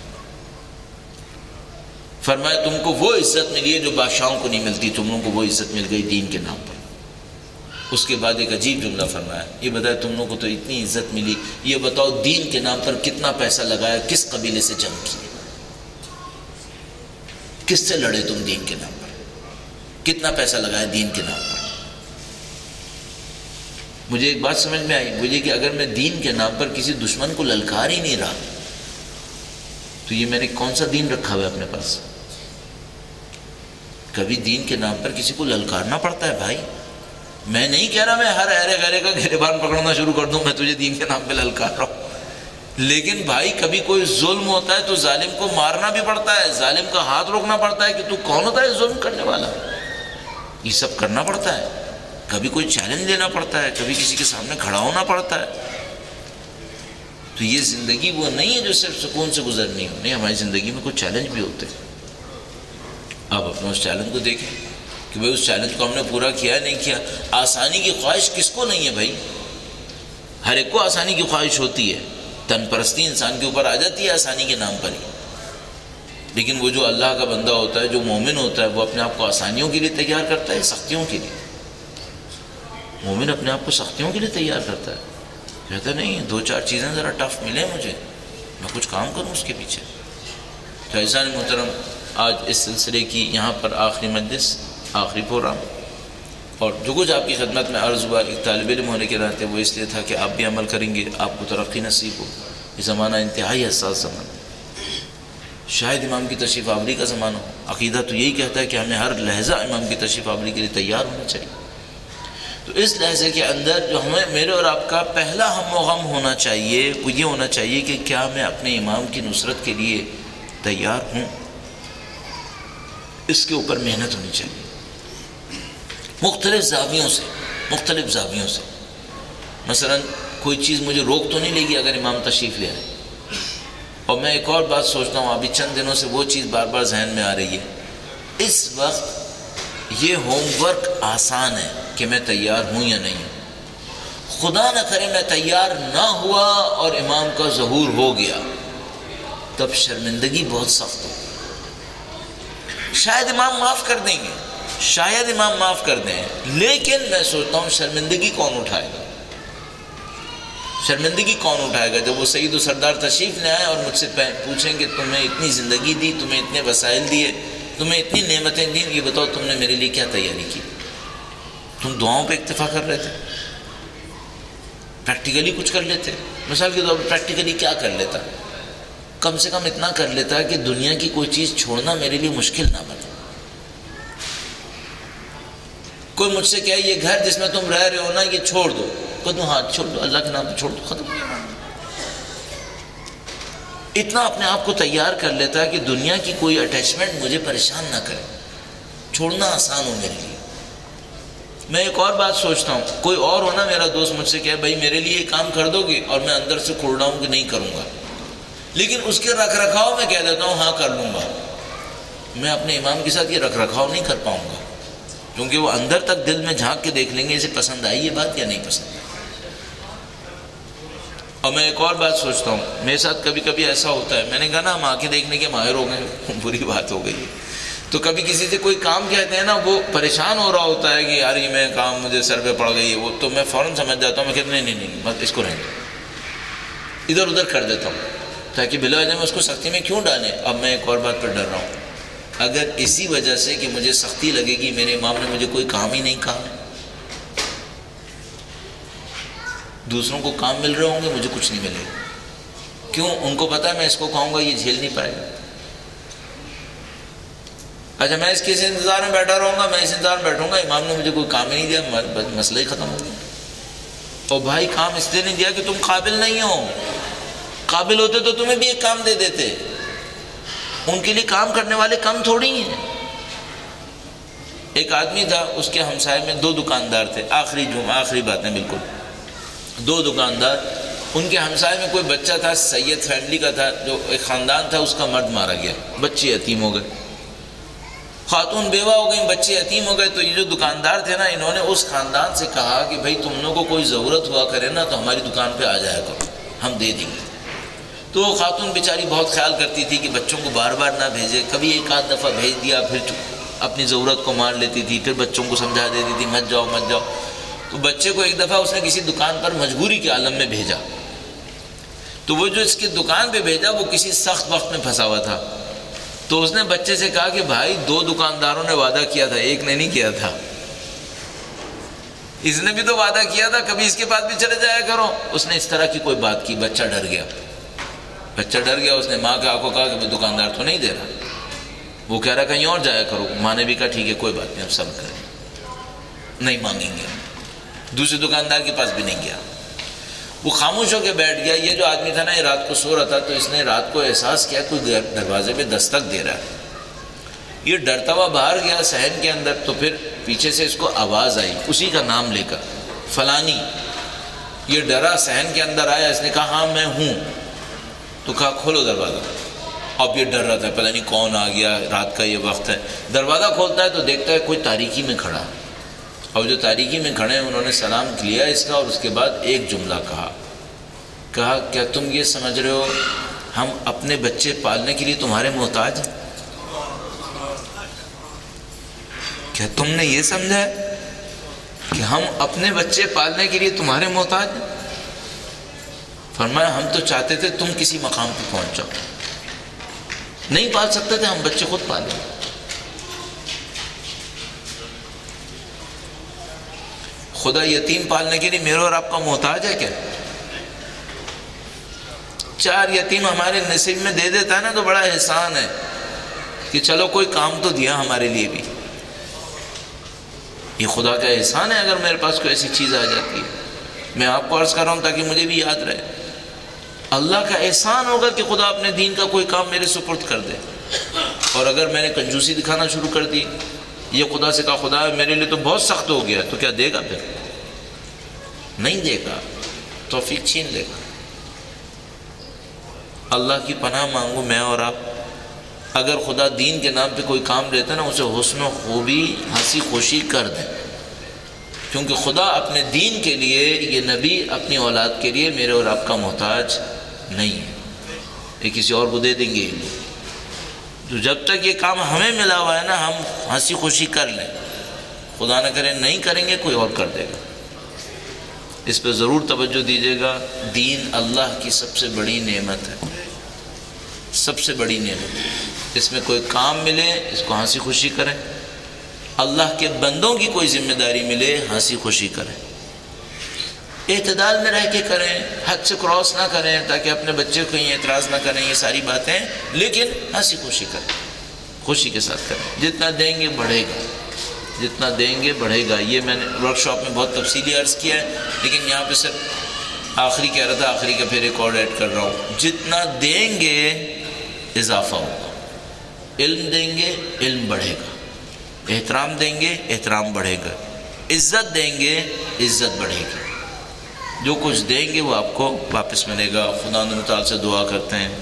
فرمایا تم کو وہ عزت ملی ہے جو بادشاہوں کو نہیں ملتی، تم لوگوں کو وہ عزت مل گئی دین کے نام پر۔ اس کے بعد ایک عجیب جملہ فرمایا، یہ بتایا تم لوگوں کو تو اتنی عزت ملی، یہ بتاؤ دین کے نام پر کتنا پیسہ لگایا، کس قبیلے سے جنگ کی، کس سے لڑے تم دین کے نام پر، کتنا پیسہ لگایا دین کے نام پر؟ مجھے ایک بات سمجھ میں آئی، مجھے کہ اگر میں دین کے نام پر کسی دشمن کو للکار ہی نہیں رہا تو یہ میں نے کون سا دین رکھا ہوا ہے اپنے پاس؟ کبھی دین کے نام پر کسی کو للکارنا پڑتا ہے بھائی۔ میں نہیں کہہ رہا میں ہر ایرے غیرے کا گریبان پکڑنا شروع کر دوں، میں تجھے دین کے نام پہ للکار رہا ہوں، لیکن بھائی کبھی کوئی ظلم ہوتا ہے تو ظالم کو مارنا بھی پڑتا ہے، ظالم کا ہاتھ روکنا پڑتا ہے کہ تو کون ہوتا ہے ظلم کرنے والا؟ یہ سب کرنا پڑتا ہے، کبھی کوئی چیلنج لینا پڑتا ہے، کبھی کسی کے سامنے کھڑا ہونا پڑتا ہے. تو یہ زندگی وہ نہیں ہے جو صرف سکون سے گزرنی ہو، نہیں، ہماری زندگی میں کچھ چیلنج بھی ہوتے ہیں. آپ اپنے اس چیلنج کو دیکھیں کہ بھئی اس چیلنج کو ہم نے پورا کیا نہیں کیا. آسانی کی خواہش کس کو نہیں ہے بھائی؟ ہر ایک کو آسانی کی خواہش ہوتی ہے، تن پرستی انسان کے اوپر آ جاتی ہے آسانی کے نام پر ہی. لیکن وہ جو اللہ کا بندہ ہوتا ہے، جو مومن ہوتا ہے، وہ اپنے آپ کو آسانیوں کے لیے تیار کرتا ہے، سختیوں کے لیے. مومن اپنے آپ کو سختیوں کے لیے تیار کرتا ہے، کہتا نہیں 2-4 چیزیں ذرا ٹف ملیں مجھے، میں کچھ کام کروں اس کے پیچھے. تو عزیزان محترم، آج اس سلسلے کی یہاں پر آخری مجلس، آخری پروگرام، اور جو کچھ آپ کی خدمت میں عرض ہوا ایک طالب علم ہونے کے ناطے وہ اس لیے تھا کہ آپ بھی عمل کریں گے، آپ کو ترقی نصیب ہو. یہ زمانہ انتہائی حساس زمانہ، شاید امام کی تشریف آوری کا زمانہ ہو. عقیدہ تو یہی کہتا ہے کہ ہمیں ہر لحظہ امام کی تشریف آوری کے لیے تیار ہونا چاہیے. تو اس لحظے کے اندر جو ہمیں، میرے اور آپ کا پہلا ہم و غم ہونا چاہیے وہ یہ ہونا چاہیے کہ کیا میں اپنے امام کی نصرت کے لیے تیار ہوں. اس کے اوپر محنت ہونی چاہیے، مختلف زاویوں سے. مثلا کوئی چیز مجھے روک تو نہیں لے گی اگر امام تشریف لے آئے. اور میں ایک اور بات سوچتا ہوں، ابھی چند دنوں سے وہ چیز بار بار ذہن میں آ رہی ہے، اس وقت یہ ہوم ورک آسان ہے کہ میں تیار ہوں یا نہیں ہوں. خدا نہ کرے میں تیار نہ ہوا اور امام کا ظہور ہو گیا، تب شرمندگی بہت سخت ہو. شاید امام معاف کر دیں گے، شاید امام معاف کر دیں، لیکن میں سوچتا ہوں شرمندگی کون اٹھائے گا؟ شرمندگی کون اٹھائے گا جب وہ سید و سردار تشریف لے آئے اور مجھ سے پوچھیں کہ تمہیں اتنی زندگی دی، تمہیں اتنے وسائل دیے، تمہیں اتنی نعمتیں دیں، یہ بتاؤ تم نے میرے لیے کیا تیاری کی؟ تم دعاؤں پہ اکتفا کر رہے تھے؟ پریکٹیکلی کچھ کر لیتے؟ مثال کے طور پر پریکٹیکلی کیا کر لیتا؟ کم سے کم اتنا کر لیتا کہ دنیا کی کوئی چیز چھوڑنا میرے لیے مشکل نہ بنے. کوئی مجھ سے کہے یہ گھر جس میں تم رہ رہے ہو نا، یہ چھوڑ دو، کہہ دوں ہاں چھوڑ دو، اللہ کے نام پہ چھوڑ دو، ختم ہو گیا. اتنا اپنے آپ کو تیار کر لیتا کہ دنیا کی کوئی اٹیچمنٹ مجھے پریشان نہ کرے، چھوڑنا آسان ہو میرے لیے. میں ایک اور بات سوچتا ہوں، کوئی اور ہونا میرا دوست مجھ سے کہے بھائی میرے لیے یہ کام کر دو گے، اور میں اندر سے کھڑ رہا ہوں کہ نہیں کروں گا، لیکن اس کے رکھ رکھاؤ میں کہہ دیتا ہوں ہاں کر لوں گا. میں اپنے امام کے ساتھ یہ رکھ رکھاؤ نہیں کر پاؤں گا، کیونکہ وہ اندر تک دل میں جھانک کے دیکھ لیں گے اسے پسند آئی یہ بات یا نہیں پسند. اور میں ایک اور بات سوچتا ہوں، میرے ساتھ کبھی کبھی ایسا ہوتا ہے، میں نے کہا نا ہم آنکھیں دیکھنے کے ماہر ہو گئے، بری بات ہو گئی. تو کبھی کسی سے کوئی کام کہتے ہیں نا، وہ پریشان ہو رہا ہوتا ہے کہ یار یہ میں کام مجھے سر پہ پڑ گئی ہے، وہ تو میں فوراً سمجھ جاتا ہوں، میں کہتا نہیں بس اس کو رہنے دو، ادھر ادھر کر دیتا ہوں تاکہ بلا وجہ میں اس کو سختی میں کیوں ڈالیں. اب میں ایک اور بات پر ڈر رہا ہوں، اگر اسی وجہ سے کہ مجھے سختی لگے گی میرے امام نے مجھے کوئی کام ہی نہیں کہا، دوسروں کو کام مل رہے ہوں گے مجھے کچھ نہیں ملے گا. کیوں؟ ان کو پتا ہے میں اس کو کہوں گا یہ جھیل نہیں پائے گا. اچھا میں اس کے انتظار میں بیٹھا رہوں گا، میں اس انتظار میں بیٹھوں گا، امام نے مجھے کوئی کام ہی نہیں دیا، مسئلہ ہی ختم ہو گیا. اور بھائی کام اس لیے نہیں دیا کہ تم قابل نہیں ہو، قابل ہوتے تو تمہیں بھی ایک کام دے دیتے. ان کے لیے کام کرنے والے کم تھوڑی ہیں. ایک آدمی تھا، اس کے ہمسائے میں 2 دکاندار تھے، آخری باتیں بالکل 2 دکاندار. ان کے ہمسائے میں کوئی بچہ تھا، سید فیملی کا تھا، جو ایک خاندان تھا، اس کا مرد مارا گیا، بچے یتیم ہو گئے، خاتون بیوہ ہو گئی، بچے یتیم ہو گئے. تو یہ جو دکاندار تھے نا، انہوں نے اس خاندان سے کہا کہ بھائی تم لوگوں کو کوئی ضرورت ہوا کرے نا تو ہماری دکان پہ آ جایا کرو، ہم دے دیں گے. تو وہ خاتون بیچاری بہت خیال کرتی تھی کہ بچوں کو بار بار نہ بھیجے، کبھی ایک آدھ دفعہ بھیج دیا، پھر اپنی ضرورت کو مار لیتی تھی، پھر بچوں کو سمجھا دیتی تھی مت جاؤ مت جاؤ. تو بچے کو ایک دفعہ اس نے کسی دکان پر مجبوری کے عالم میں بھیجا. تو وہ جو اس کی دکان پہ بھیجا وہ کسی سخت وقت میں پھنسا ہوا تھا. تو اس نے بچے سے کہا کہ بھائی 2 دکانداروں نے وعدہ کیا تھا، ایک نے نہیں کیا تھا، اس نے بھی تو وعدہ کیا تھا، کبھی اس کے پاس بھی چلے جایا کرو. اس نے اس طرح کی کوئی بات کی، بچہ ڈر گیا. اس نے ماں کے آنکھوں کہا کہ دکاندار تو نہیں دے رہا، وہ کہہ رہا کہیں اور جایا کرو. ماں نے بھی کہا ٹھیک ہے کوئی بات نہیں، اب صبر کریں، نہیں مانگیں گے. دوسرے دکاندار کے پاس بھی نہیں گیا، وہ خاموش ہو کے بیٹھ گیا. یہ جو آدمی تھا نا، یہ رات کو سو رہا تھا، تو اس نے رات کو احساس کیا کوئی دروازے پہ دستک دے رہا ہے. یہ ڈرتا ہوا باہر گیا صحن کے اندر، تو پھر پیچھے سے اس کو آواز آئی اسی کا نام لے کر، فلانی۔ یہ ڈرا صحن کے اندر آیا، اس نے کہا ہاں میں ہوں، تو کہا کھولو دروازہ۔ اب یہ ڈر رہا تھا پتہ نہیں کون آ گیا، رات کا یہ وقت ہے۔ دروازہ کھولتا ہے تو دیکھتا ہے کوئی تاریکی میں کھڑا، اور جو تاریکی میں کھڑے ہیں انہوں نے سلام کیا اس کا، اور اس کے بعد ایک جملہ کہا کیا تم یہ سمجھ رہے ہو ہم اپنے بچے پالنے کے لیے تمہارے محتاج ہیں؟ کیا تم نے یہ سمجھا ہے کہ ہم اپنے بچے پالنے کے لیے تمہارے محتاج ہیں؟ فرمایا ہم تو چاہتے تھے تم کسی مقام پہ پہنچ جاؤ، نہیں پال سکتے تھے، ہم بچے خود پالیں۔ خدا یتیم پالنے کے لیے میرے اور آپ کا محتاج ہے کیا؟ 4 یتیم ہمارے نصیب میں دے دیتا ہے نا تو بڑا احسان ہے کہ چلو کوئی کام تو دیا ہمارے لیے بھی۔ یہ خدا کا احسان ہے اگر میرے پاس کوئی ایسی چیز آ جاتی ہے۔ میں آپ کو عرض کر رہا ہوں تاکہ مجھے بھی یاد رہے، اللہ کا احسان ہوگا کہ خدا اپنے دین کا کوئی کام میرے سپرد کر دے۔ اور اگر میں نے کنجوسی دکھانا شروع کر دی، یہ خدا سے کہا خدا میرے لیے تو بہت سخت ہو گیا، تو کیا دے گا؟ پھر نہیں دے گا، توفیق چھین لے گا۔ اللہ کی پناہ مانگو میں اور آپ، اگر خدا دین کے نام پہ کوئی کام لیتا ہے نا، اسے حسن و خوبی ہنسی خوشی کر دے، کیونکہ خدا اپنے دین کے لیے، یہ نبی اپنی اولاد کے لیے میرے اور آپ کا محتاج نہیں ہے، یہ کسی اور کو دے دیں گے۔ تو جب تک یہ کام ہمیں ملا ہوا ہے نا، ہم ہنسی خوشی کر لیں، خدا نہ کرے نہیں کریں گے کوئی اور کر دے گا۔ اس پہ ضرور توجہ دیجیے گا، دین اللہ کی سب سے بڑی نعمت ہے، سب سے بڑی نعمت۔ اس میں کوئی کام ملے اس کو ہنسی خوشی کریں، اللہ کے بندوں کی کوئی ذمہ داری ملے ہنسی خوشی کریں، اعتدال میں رہ کے کریں، حد سے کراس نہ کریں تاکہ اپنے بچے کو کہیں اعتراض نہ کریں، یہ ساری باتیں، لیکن ہنسی خوشی کریں، خوشی کے ساتھ کریں۔ جتنا دیں گے بڑھے گا، جتنا دیں گے بڑھے گا۔ یہ میں نے ورک شاپ میں بہت تفصیلی عرض کیا ہے، لیکن یہاں پہ صرف آخری کہہ رہا تھا، آخری کا پھر ایک اور ایڈ کر رہا ہوں۔ جتنا دیں گے اضافہ ہوگا، علم دیں گے علم بڑھے گا، احترام دیں گے احترام بڑھے گا، عزت دیں گے عزت بڑھے گی۔ جو کچھ دیں گے وہ آپ کو واپس ملے گا۔ خدا تعالیٰ سے دعا کرتے ہیں،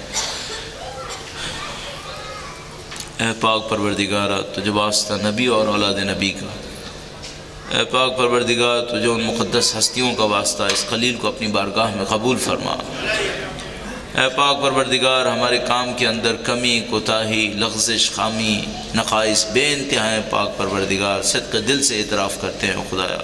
اے پاک پروردگارہ تجھے واسطہ نبی اور اولاد نبی کا، اے پاک پروردگار تجھے ان مقدس ہستیوں کا واسطہ اس خلیل کو اپنی بارگاہ میں قبول فرما۔ اے پاک پروردگار ہمارے کام کے اندر کمی کوتاہی لغزش خامی نقائص بے انتہا ہیں، پاک پروردگار صدق دل سے اعتراف کرتے ہیں خدایا،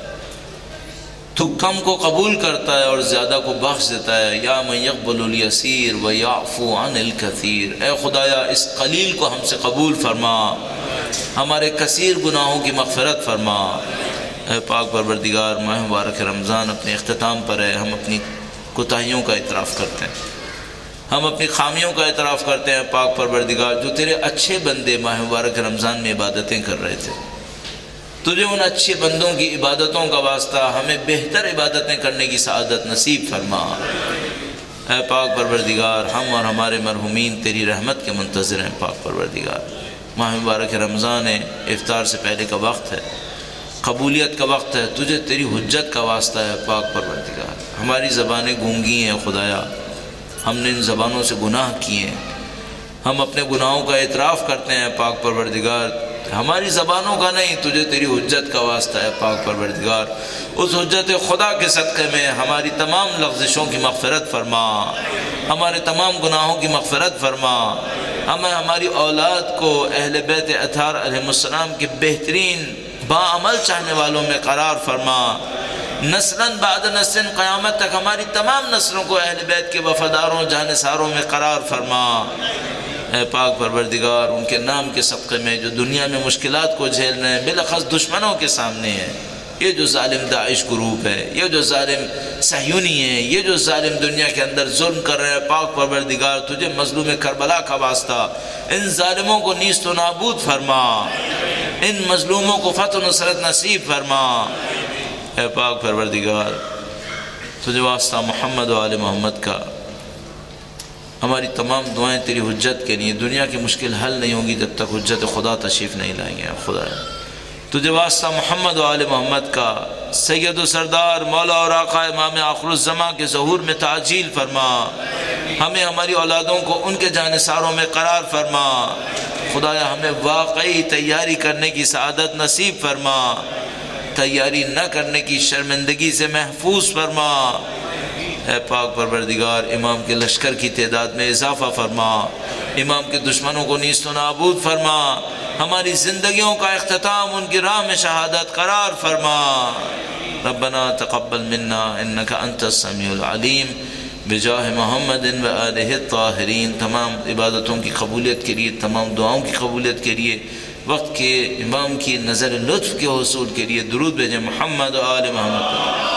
تو کم کو قبول کرتا ہے اور زیادہ کو بخش دیتا ہے۔ یا من یقبل الیسیر و یعفو عن الکثیر، اے خدایا اس قلیل کو ہم سے قبول فرما، ہمارے کثیر گناہوں کی مغفرت فرما۔ اے پاک پروردگار ماہ مبارک رمضان اپنے اختتام پر ہے، ہم اپنی کوتاہیوں کا اعتراف کرتے ہیں، ہم اپنی خامیوں کا اعتراف کرتے ہیں۔ پاک پروردگار جو تیرے اچھے بندے ماہ مبارک رمضان میں عبادتیں کر رہے تھے، تجھے ان اچھے بندوں کی عبادتوں کا واسطہ ہمیں بہتر عبادتیں کرنے کی سعادت نصیب فرما۔ اے پاک پروردگار ہم اور ہمارے مرحومین تیری رحمت کے منتظر ہیں۔ پاک پروردگار ماہ مبارک رمضان ہے، افطار سے پہلے کا وقت ہے، قبولیت کا وقت ہے، تجھے تیری حجت کا واسطہ ہے۔ پاک پروردگار ہماری زبانیں گونگی ہیں خدایا، ہم نے ان زبانوں سے گناہ کیے ہیں، ہم اپنے گناہوں کا اعتراف کرتے ہیں۔ پاک پروردگار ہماری زبانوں کا نہیں، تجھے تیری حجت کا واسطہ ہے۔ پاک پروردگار اس حجت خدا کے صدقے میں ہماری تمام لغزشوں کی مغفرت فرما، ہمارے تمام گناہوں کی مغفرت فرما، ہمیں ہماری اولاد کو اہل بیت اطہار علیہ السلام کے بہترین باعمل چاہنے والوں میں قرار فرما، نسلاً بعد نسل قیامت تک ہماری تمام نسلوں کو اہل بیت کے وفاداروں جانثاروں میں قرار فرما۔ اے پاک پروردگار ان کے نام کے صدقے میں جو دنیا میں مشکلات کو جھیل رہے ہیں، بالاخص دشمنوں کے سامنے ہیں، یہ جو ظالم داعش گروپ ہے، یہ جو ظالم صہیونی ہیں، یہ جو ظالم دنیا کے اندر ظلم کر رہے ہیں، پاک پروردگار تجھے مظلوم کربلا کا واسطہ ان ظالموں کو نیست و نابود فرما، ان مظلوموں کو فتح و نصرت نصیب فرما۔ اے پاک پروردگار تجھے واسطہ محمد و آل محمد کا، ہماری تمام دعائیں تیری حجت کے لیے، دنیا کی مشکل حل نہیں ہوگی جب تک حجت خدا تشریف نہیں لائیں گے۔ خدا تجھے واسطہ محمد و آل محمد کا، سید و سردار مولا اور آقا امام آخر الزماں کے ظہور میں تعجیل فرما، ہمیں ہماری اولادوں کو ان کے جانثاروں میں قرار فرما۔ خدایا ہمیں واقعی تیاری کرنے کی سعادت نصیب فرما، تیاری نہ کرنے کی شرمندگی سے محفوظ فرما۔ اے پاک پروردگار، امام کے لشکر کی تعداد میں اضافہ فرما، امام کے دشمنوں کو نیست و نابود فرما، ہماری زندگیوں کا اختتام ان کی راہ میں شہادت قرار فرما۔ ربنا تقبل منا انک انت السمیع العلیم بجاہ محمد و آلہ الطاہرین۔ تمام عبادتوں کی قبولیت کے لیے، تمام دعاؤں کی قبولیت کے لیے، وقت کے امام کی نظر لطف کے حصول کے لیے درود بھیجیں محمد و آل محمد۔